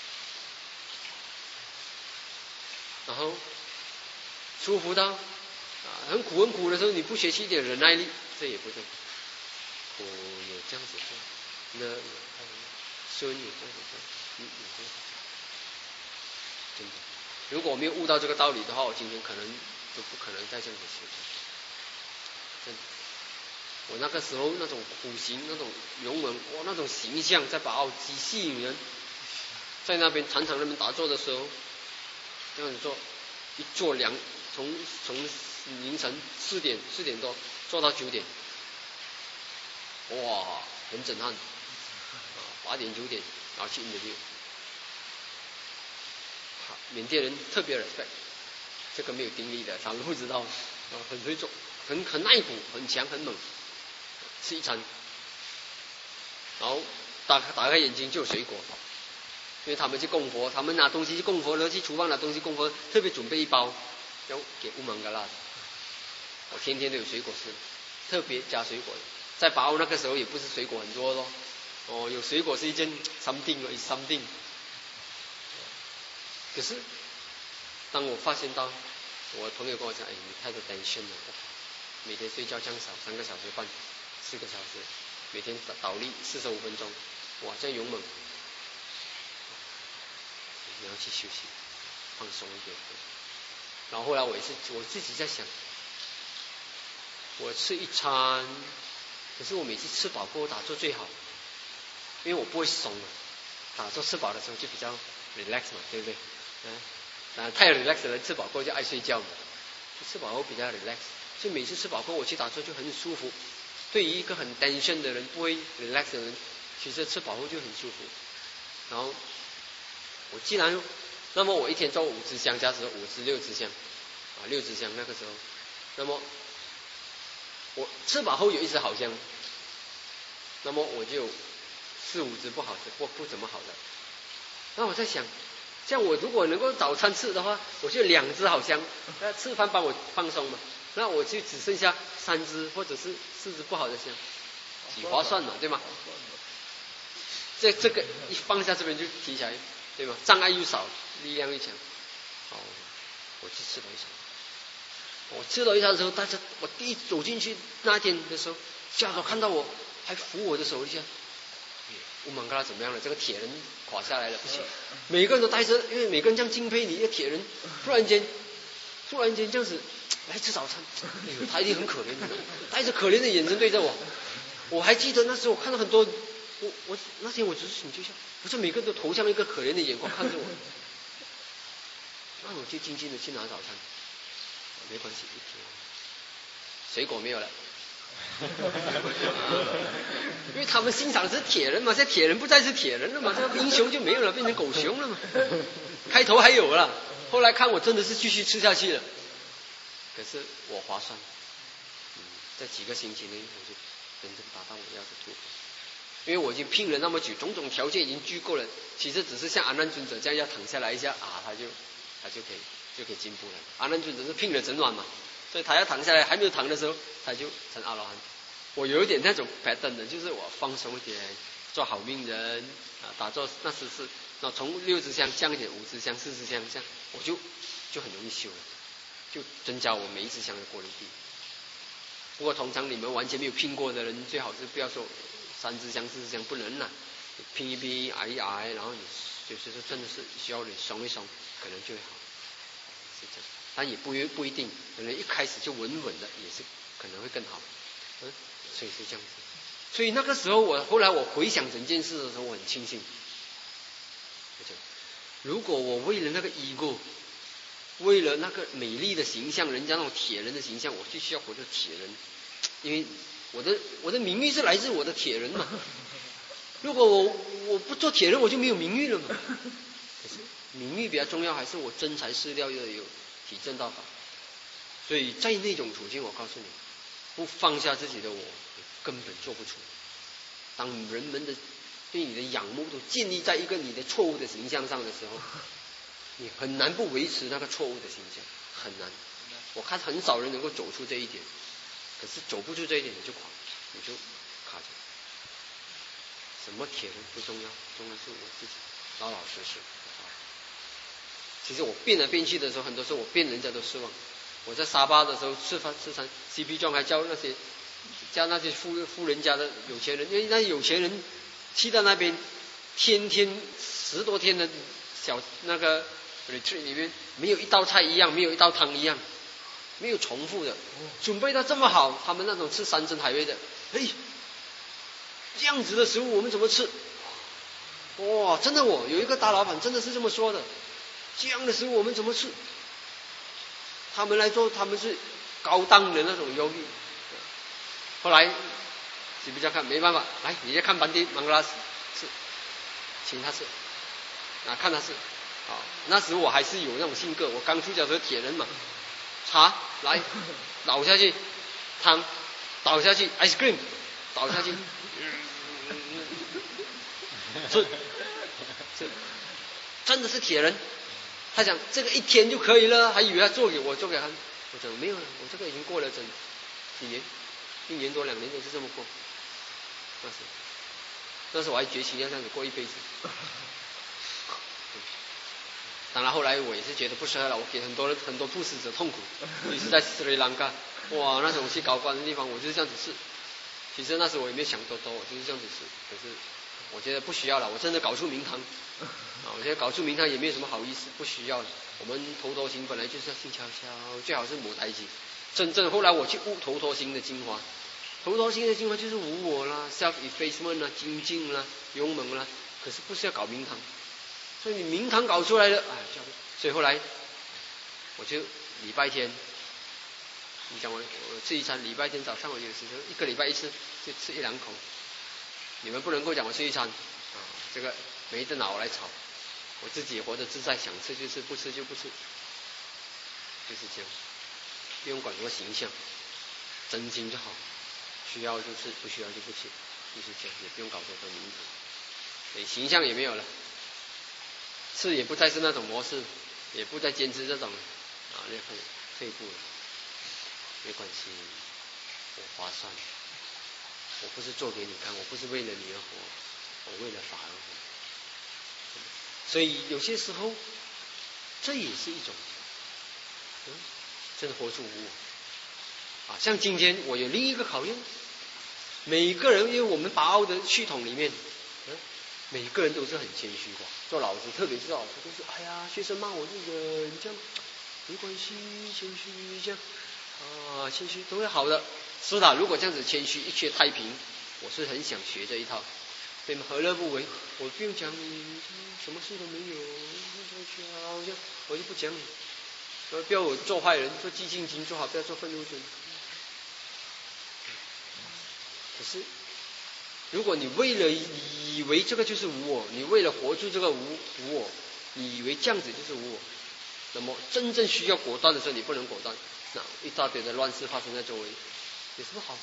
然后舒服到很苦的时候，你不学习一点忍耐力，这也不对。苦有这样子做，呢有酸有这样子做，有这样子做，真的。如果我没有悟到这个道理的话，我今天可能都不可能再这样子修。真的，我那个时候那种苦行，那种勇猛，哇，那种形象在把奥极吸引人，在那边常常那边打坐的时候，这样子做，一坐从凌晨4点多做到9点，哇，很震撼。8点9点，然后去 interview。缅甸人特别 respect， 这个没有定力的，他们不知道，很会做，很耐苦，很强，很猛。吃一餐，然后打开眼睛就有水果，因为他们去供佛，他们拿东西去供佛，然后去厨房拿东西供佛，特别准备一包要给乌芒嘎拉的。我天天都有水果吃，特别加水果。在巴欧那个时候也不是水果很多咯，有水果是一件something。可是当我发现到，我的朋友跟我讲，你太多 tension 了，每天睡觉这样少，3个小时半，4个小时，每天倒立45分钟，哇，这样勇猛，你要去休息，放松一点。然后后来我自己在想，我吃一餐，可是我每次吃饱过后打坐最好，因为我不会松了。打坐吃饱的时候就比较 relax 嘛，对不对？太 relax 的人吃饱过后就爱睡觉嘛，吃饱后比较 relax， 所以每次吃饱过后我去打坐就很舒服。对于一个很 tension 的人，不会 relax 的人，其实吃饱后就很舒服。然后我既然，那么我一天做5支香，加持5支6支香，6支香那个时候，那么我吃饱后有1支好香，那么我就4、5支不好吃，不怎么好的。那我在想，像我如果能够早餐吃的话，我就2支好香，那吃饭帮我放松嘛，那我就只剩下3支或者是4支不好的香，几划算嘛，对吗？这个一放下这边就提起来，对吗？障碍又少，力量又强。我去吃了一餐。我吃了一餐的时候，我第一走进去那天的时候，家属看到我还扶我的手一下。乌芒嘎拉怎么样了？这个铁人垮下来了，不行。每个人都带着，因为每个人这样敬佩你，一个铁人，突然间这样子来吃早餐，他一定很可怜，带着可怜的眼神对着我。我还记得那时候我看到很多，我那天我只是请就像，不是每个人都投向一个可怜的眼光看着我。那我就静静的去拿早餐，没关系，一天水果没有了。因为他们欣赏的是铁人嘛，现在铁人不再是铁人了嘛，这个英雄就没有了，变成狗熊了嘛。开头还有了，后来看我真的是继续吃下去了。可是我划算，在几个星期内我就真正达到我要的突破。因为我已经拼了那么久，种种条件已经具够了，其实只是像阿难尊者这样要躺下来一下他就可以进步了。阿难尊者是拼了整晚嘛，所以他要躺下来，还没有躺的时候，他就成阿罗汉。我有一点那种 pattern 的，就是我放松一点，做好命人打坐那时是，那从6支香降一点，5支香、4支香这样，我就很容易修了，就增加我每一支香的果力地。不过通常你们完全没有拼过的人，最好是不要说3支香、4支香不能了，拼一拼，挨一挨，然后你就是真的是需要你松一松，可能就会好，是这样。 但也不一定，可能一开始就稳稳的也是可能会更好。所以是这样子。所以那个时候后来我回想整件事的时候，我很庆幸。如果我为了那个 ego， 为了那个美丽的形象，人家那种铁人的形象，我就需要活成铁人，因为我的名誉是来自我的铁人嘛。如果我不做铁人，我就没有名誉了嘛。可是名誉比较重要，还是我真材实料要有体证道法。所以在那种处境，我告诉你，不放下自己的我，你根本做不出。当人们的对你的仰慕都建立在一个你的错误的形象上的时候，你很难不维持那个错误的形象，很难。我看很少人能够走出这一点，可是走不出这一点，你就卡着。什么铁人不重要，重要是我自己老老实实。其实我变来变去的时候，很多时候我变人家都失望。我在沙巴的时候吃餐 CP 庄，还教那些富人家的有钱人，因为那些有钱人去到那边，天天10多天的小那个 retreat 里面，没有一道菜一样，没有一道汤一样，没有重复的，准备到这么好，他们那种吃山珍海味的，这样子的食物我们怎么吃？哇，真的有一个大老板真的是这么说的，这样的食物我们怎么吃？他们来做，他们是高档的那种忧郁。后来比较看没办法，来你再看班迪芒格拉斯，请他吃，看他吃。那时我还是有那种性格，我刚出脚的铁人嘛，茶来倒下去，汤倒下去 ，ice cream 倒下去，吃，真的是铁人。他讲这个1天就可以了，还以为他做给他。我讲没有了，我这个已经过了几年，1年多2年就是这么过。那时我还决心要这样子过一辈子。当然后来我也是觉得不适合了，我给很多布施者痛苦，尤其是在斯里兰卡，哇，那种去高官的地方，我就是这样子试。其实那时我也没有想多多，我就是这样子试。可是我觉得不需要了，我真的搞出名堂。我觉得搞出名堂也没有什么好意思，不需要了。我们头陀行本来就是要静悄悄，最好是母胎机。真正后来我去悟头陀行的精华，头陀行的精华就是无我啦 ，self effacement 啦，精进啦，勇猛啦。可是不是要搞名堂，所以你名堂搞出来了，所以后来我就礼拜天，你讲我吃一餐，礼拜天早上我有时候1个礼拜1次就吃1-2口。你们不能够讲我吃一餐这个没得拿我来炒，我自己活得自在，想吃就吃，不吃就不吃，就是这样，不用管什么形象，真心就好，需要就吃，不需要就不吃，就是这样，也不用搞这个名堂，所以形象也没有了，吃也不再是那种模式，也不再坚持这种那退步了，没关系，我划算，我不是做给你看，我不是为了你而活，我为了法而活。所以有些时候这也是一种真的活出无我像今天我有另一个考验，每个人因为我们拔奥的系统里面每个人都是很谦虚的，做老师特别是做老师都是学生骂我这个你这样没关系，谦虚这样谦虚都会好的。是的，如果这样子谦虚一切太平，我是很想学这一套，对吗？何乐不为？我不用讲你什么事都没有，我就不讲你，不要我做坏人，做寂静心做好，不要做愤怒心。可是如果你为了以为这个就是无我，你为了活出这个无我，你以为这样子就是无我，那么真正需要果断的时候你不能果断，那一大堆的乱事发生在周围，有什么好？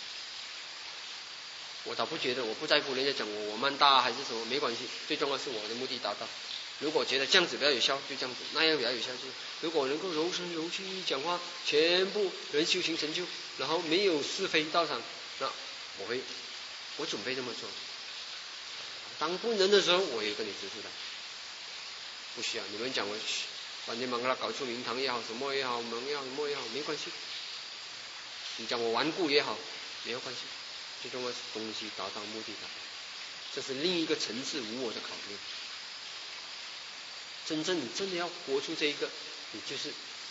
我倒不觉得，我不在乎人家讲我慢大还是什么，没关系，最重要是我的目的达到。如果觉得这样子比较有效，就这样子；那样比较有效，就如果能够柔声柔气讲话，全部人修行成就，然后没有是非道场，那我准备这么做。当不能的时候，我也跟你指出来，不需要你们讲我反正忙了搞出名堂也好，什么也好，门也好，什么也好，没关系。你讲我顽固也好，没有关系。最重要是东西达到目的的，这是另一个层次无我的考验。真正你真的要活出这一个，你就是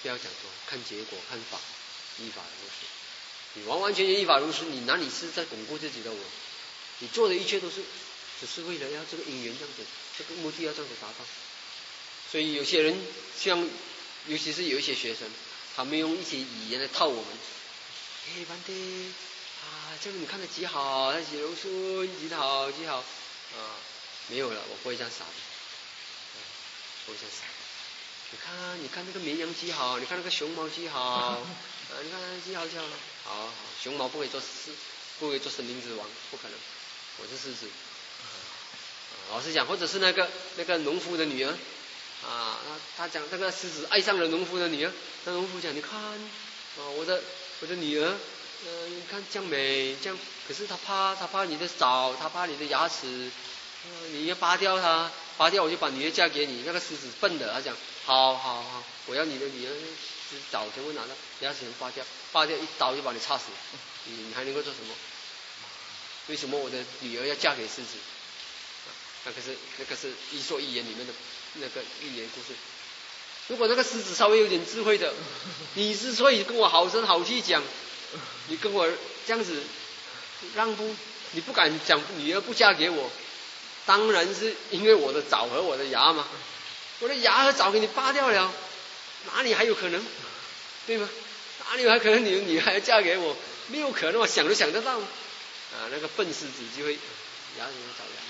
不要讲说看结果看法，依法如实。你完完全全依法如实，你哪里是在巩固自己的我？你做的一切都是只是为了要这个因缘这样子，这个目的要这样子达到。所以有些人像，尤其是有一些学生，他们用一些语言来套我们。哎，班弟啊，这个你看得极好，极柔顺，极好极好啊，没有了，我不会这样傻的，不会这样傻的。你看那个绵羊极好，你看那个熊猫极好，你看极好极好，好，熊猫不可以做森林之王，不可能，我是狮子。老实讲，或者是那个农夫的女儿啊，他讲那个狮子爱上了农夫的女儿，那农夫讲，你看我的女儿，你看这样美，这样，可是他怕你的爪，他怕你的牙齿，你要拔掉它，拔掉我就把女儿嫁给你。那个狮子笨的，他讲好，我要你的女儿，爪全部拿到，牙齿全部拔掉一刀就把你插死，你还能够做什么？为什么我的女儿要嫁给狮子？那个是《伊索寓言》里面的那个寓言故事。如果那个狮子稍微有点智慧的，你之所以跟我好声好气讲，你跟我这样子让步，你不敢讲女儿不嫁给我，当然是因为我的爪和我的牙嘛。我的牙和爪给你拔掉了，哪里还有可能？对吗？哪里还可能你的女儿嫁给我？没有可能，我想都想得到。那个笨狮子就会牙齿爪牙。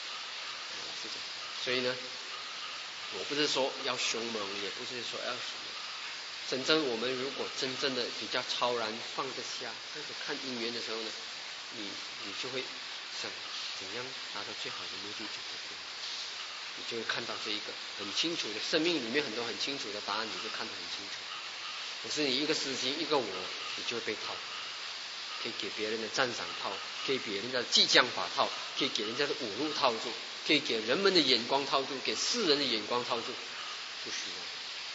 所以呢，我不是说要凶猛，也不是说要什么。真正我们如果真正的比较超然放得下，开始看因缘的时候呢，你就会想怎样达到最好的目的就可以了。你就会看到这一个很清楚的生命里面很多很清楚的答案，你就看得很清楚。可是你一个私心一个我，你就会被套，可以给别人的赞赏套，可以给人家的激将法套，可以给人家的侮辱套住，可以给人们的眼光套住，给世人的眼光套住，不需要。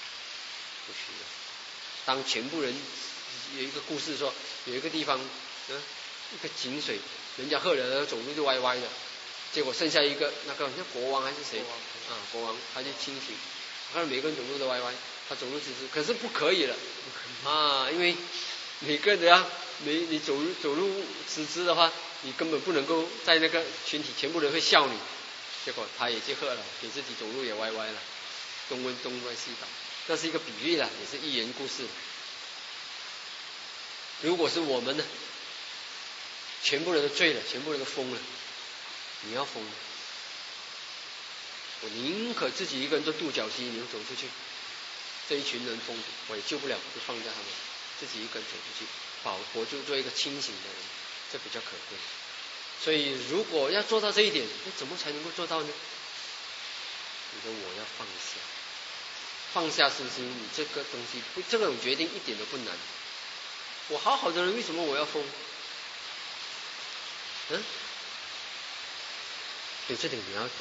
当全部人有一个故事说，有一个地方，一个井水，人家喝了走路就歪歪的，结果剩下一个那个像国王还是谁国王他就清醒，看到每个人走路都歪歪，他走路直直，可是不可以了因为每个人你走路直直的话，你根本不能够在那个群体全部人会笑你。结果他也去喝了，给自己走路也歪歪了，东歪西倒。这是一个比喻了，也是寓言故事。如果是我们呢，全部人都醉了，全部人都疯了，你要疯了，我宁可自己一个人做独角戏，你就走出去，这一群人疯，我也救不了，就放下他们，自己一个人走出去，活就做一个清醒的人，这比较可贵。所以如果要做到这一点，那怎么才能够做到呢？你说我要放下，放下私心，你这个东西这种决定一点都不难。我好好的人，为什么我要疯？所以这点你要懂，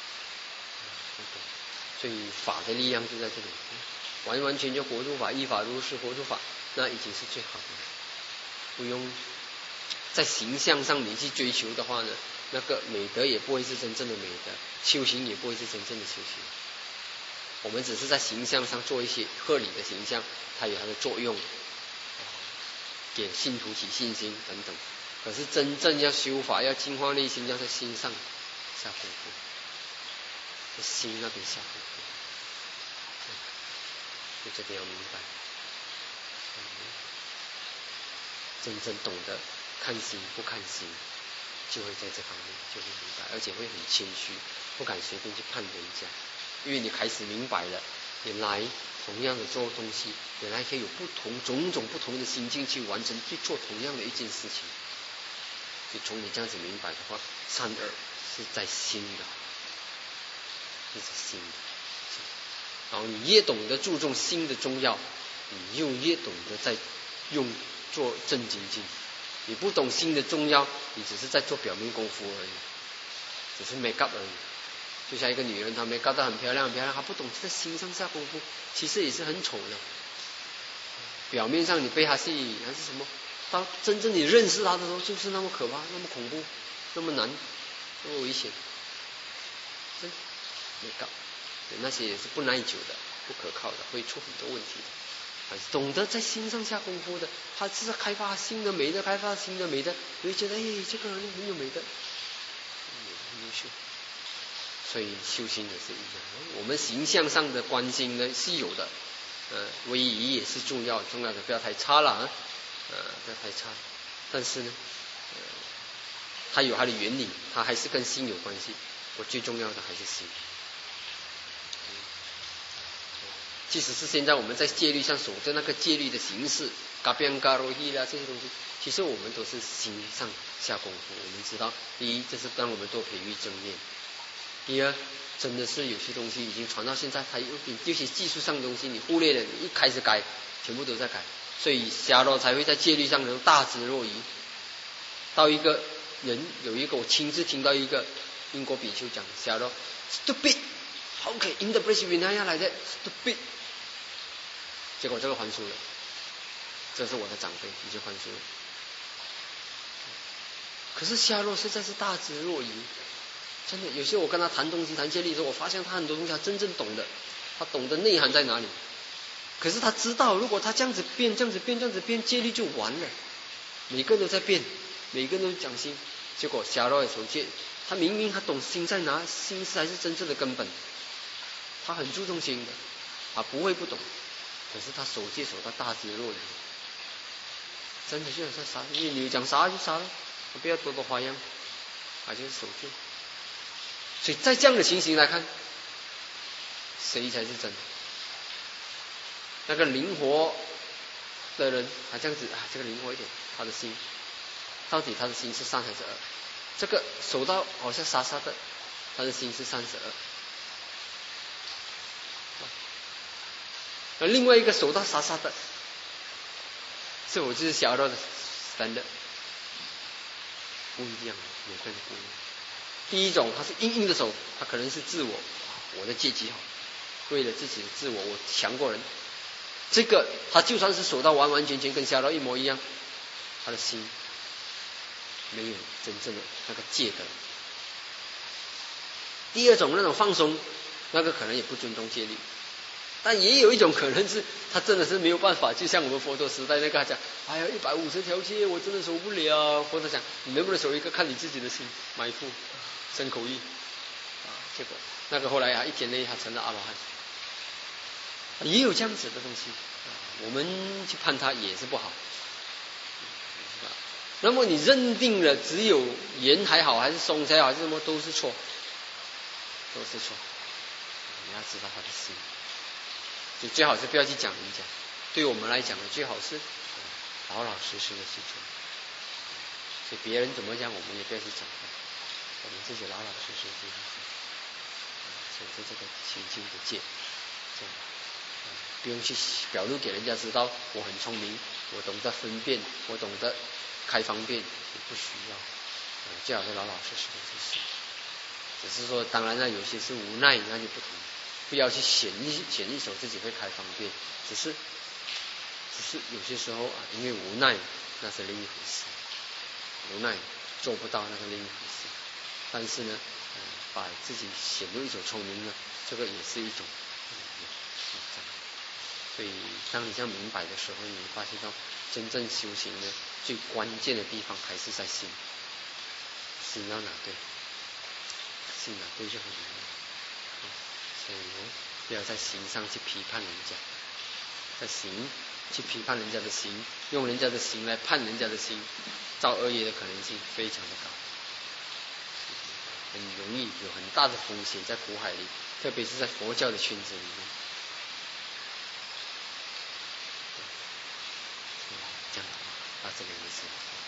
所以法的力量就在这里，完完全全活出法，依法如是活出法，那已经是最好的了。不用在形象上你去追求的话呢，那个美德也不会是真正的美德，修行也不会是真正的修行。我们只是在形象上做一些合理的形象，它有它的作用，给信徒起信心等等。可是真正要修法，要净化内心，要在心上下功夫，在心那边下功夫，就这点要明白。真正懂得看心不看心，就会在这方面就会明白，而且会很谦虚，不敢随便去判人家，因为你开始明白了，原来同样的做东西，原来可以有种种不同的心境去完成，去做同样的一件事情。就从你这样子明白的话，善恶是在心的，是心的。然后你越懂得注重心的重要，你又越懂得在做正精进。你不懂心的重要，你只是在做表面功夫而已，只是 make up 而已。就像一个女人，她 make up 得很漂亮，她不懂在心上下功夫，其实也是很丑的。表面上你被她吸引还是什么，到真正你认识她的时候，就是那么可怕，那么恐怖，那么难，那么危险。make up 那些也是不耐久的，不可靠的，会出很多问题的。 懂得在心上下功夫的，他是开发新的美德，开发新的美德，你会觉得这个人很有美德，很优秀。所以修行也是一样，我们形象上的关心呢是有的，威仪也是重要的，不要太差了不要太差。但是呢，它有它的原理，它还是跟心有关系。我最重要的还是心。即使是现在我们在戒律上守着那个戒律的形式，嘎边嘎罗伊啦这些东西，其实我们都是心上下功夫。我们知道，第一，这是让我们多培育正念；第二，真的是有些东西已经传到现在，它有些技术上的东西你忽略了，你一开始改，全部都在改，所以霞罗才会在戒律上能大智若愚。到一个人有一个，我亲自听到一个英国比丘讲，霞罗 stupid。How can interpret Vinaya like that? Stupid. 结果这个还书了，这是我的长辈，已经还书了。可是夏洛实在是大智若愚，真的，有些我跟他谈东西、谈戒律的时候，我发现他很多东西他真正懂的，他懂得内涵在哪里。可是他知道，如果他这样子变、这样子变、这样子变，戒律就完了。每个人都在变，每个人都讲心，结果夏洛也守戒，他明明他懂心在哪，心才是真正的根本。他很注重心的，他不会不懂，可是他守戒守到大智若愚，真的就像杀，你讲杀就杀了，不要多多花样，他就是守戒。所以在这样的情形来看，谁才是真的？那个灵活的人，他这样子这个灵活一点，他的心到底他的心是善还是恶？这个守到好像傻傻的，他的心是32。而另外一个手到傻傻的，是我就是小到的standard，不一样，每个人不一样。第一种他是硬硬的手，他可能是自我的阶级好，为了自己的自我，我强过人。这个他就算是手到完完全全跟小到一模一样，他的心没有真正的那个戒德。第二种那种放松，那个可能也不尊重戒律。但也有一种可能是他真的是没有办法，就像我们佛陀时代那个讲150条戒我真的守不了。佛陀讲你能不能守一个看你自己的心，埋伏身口意结果那个后来一天内他成了阿罗汉。也有这样子的东西我们去判他也是不好。那么你认定了只有言还好还是松才好还是什么都是错，都是错。你要知道他的心，就最好是不要去讲人家。对我们来讲呢，最好是老老实实的去做。所以别人怎么讲，我们也不要去讲他，我们自己老老实实去做。守着这个清净的戒，这样不用去表露给人家知道我很聪明，我懂得分辨，我懂得开方便，也不需要。最好是老老实实的去做。只是说，当然了，有些是无奈，那就不同。不要去显一手自己会开方便，只是有些时候因为无奈，那是另一回事。无奈做不到，那是另一回事。但是呢，把自己显露一手聪明呢，这个也是一种。所以，当你这样明白的时候，你会发现到真正修行呢，最关键的地方还是在心。心要拿对，心拿对就很容易。所以不要在行上去批判人家，在行去批判人家的行，用人家的行来判人家的心，造恶业的可能性非常的高，很容易有很大的风险在苦海里，特别是在佛教的圈子里面。这样到这里为止。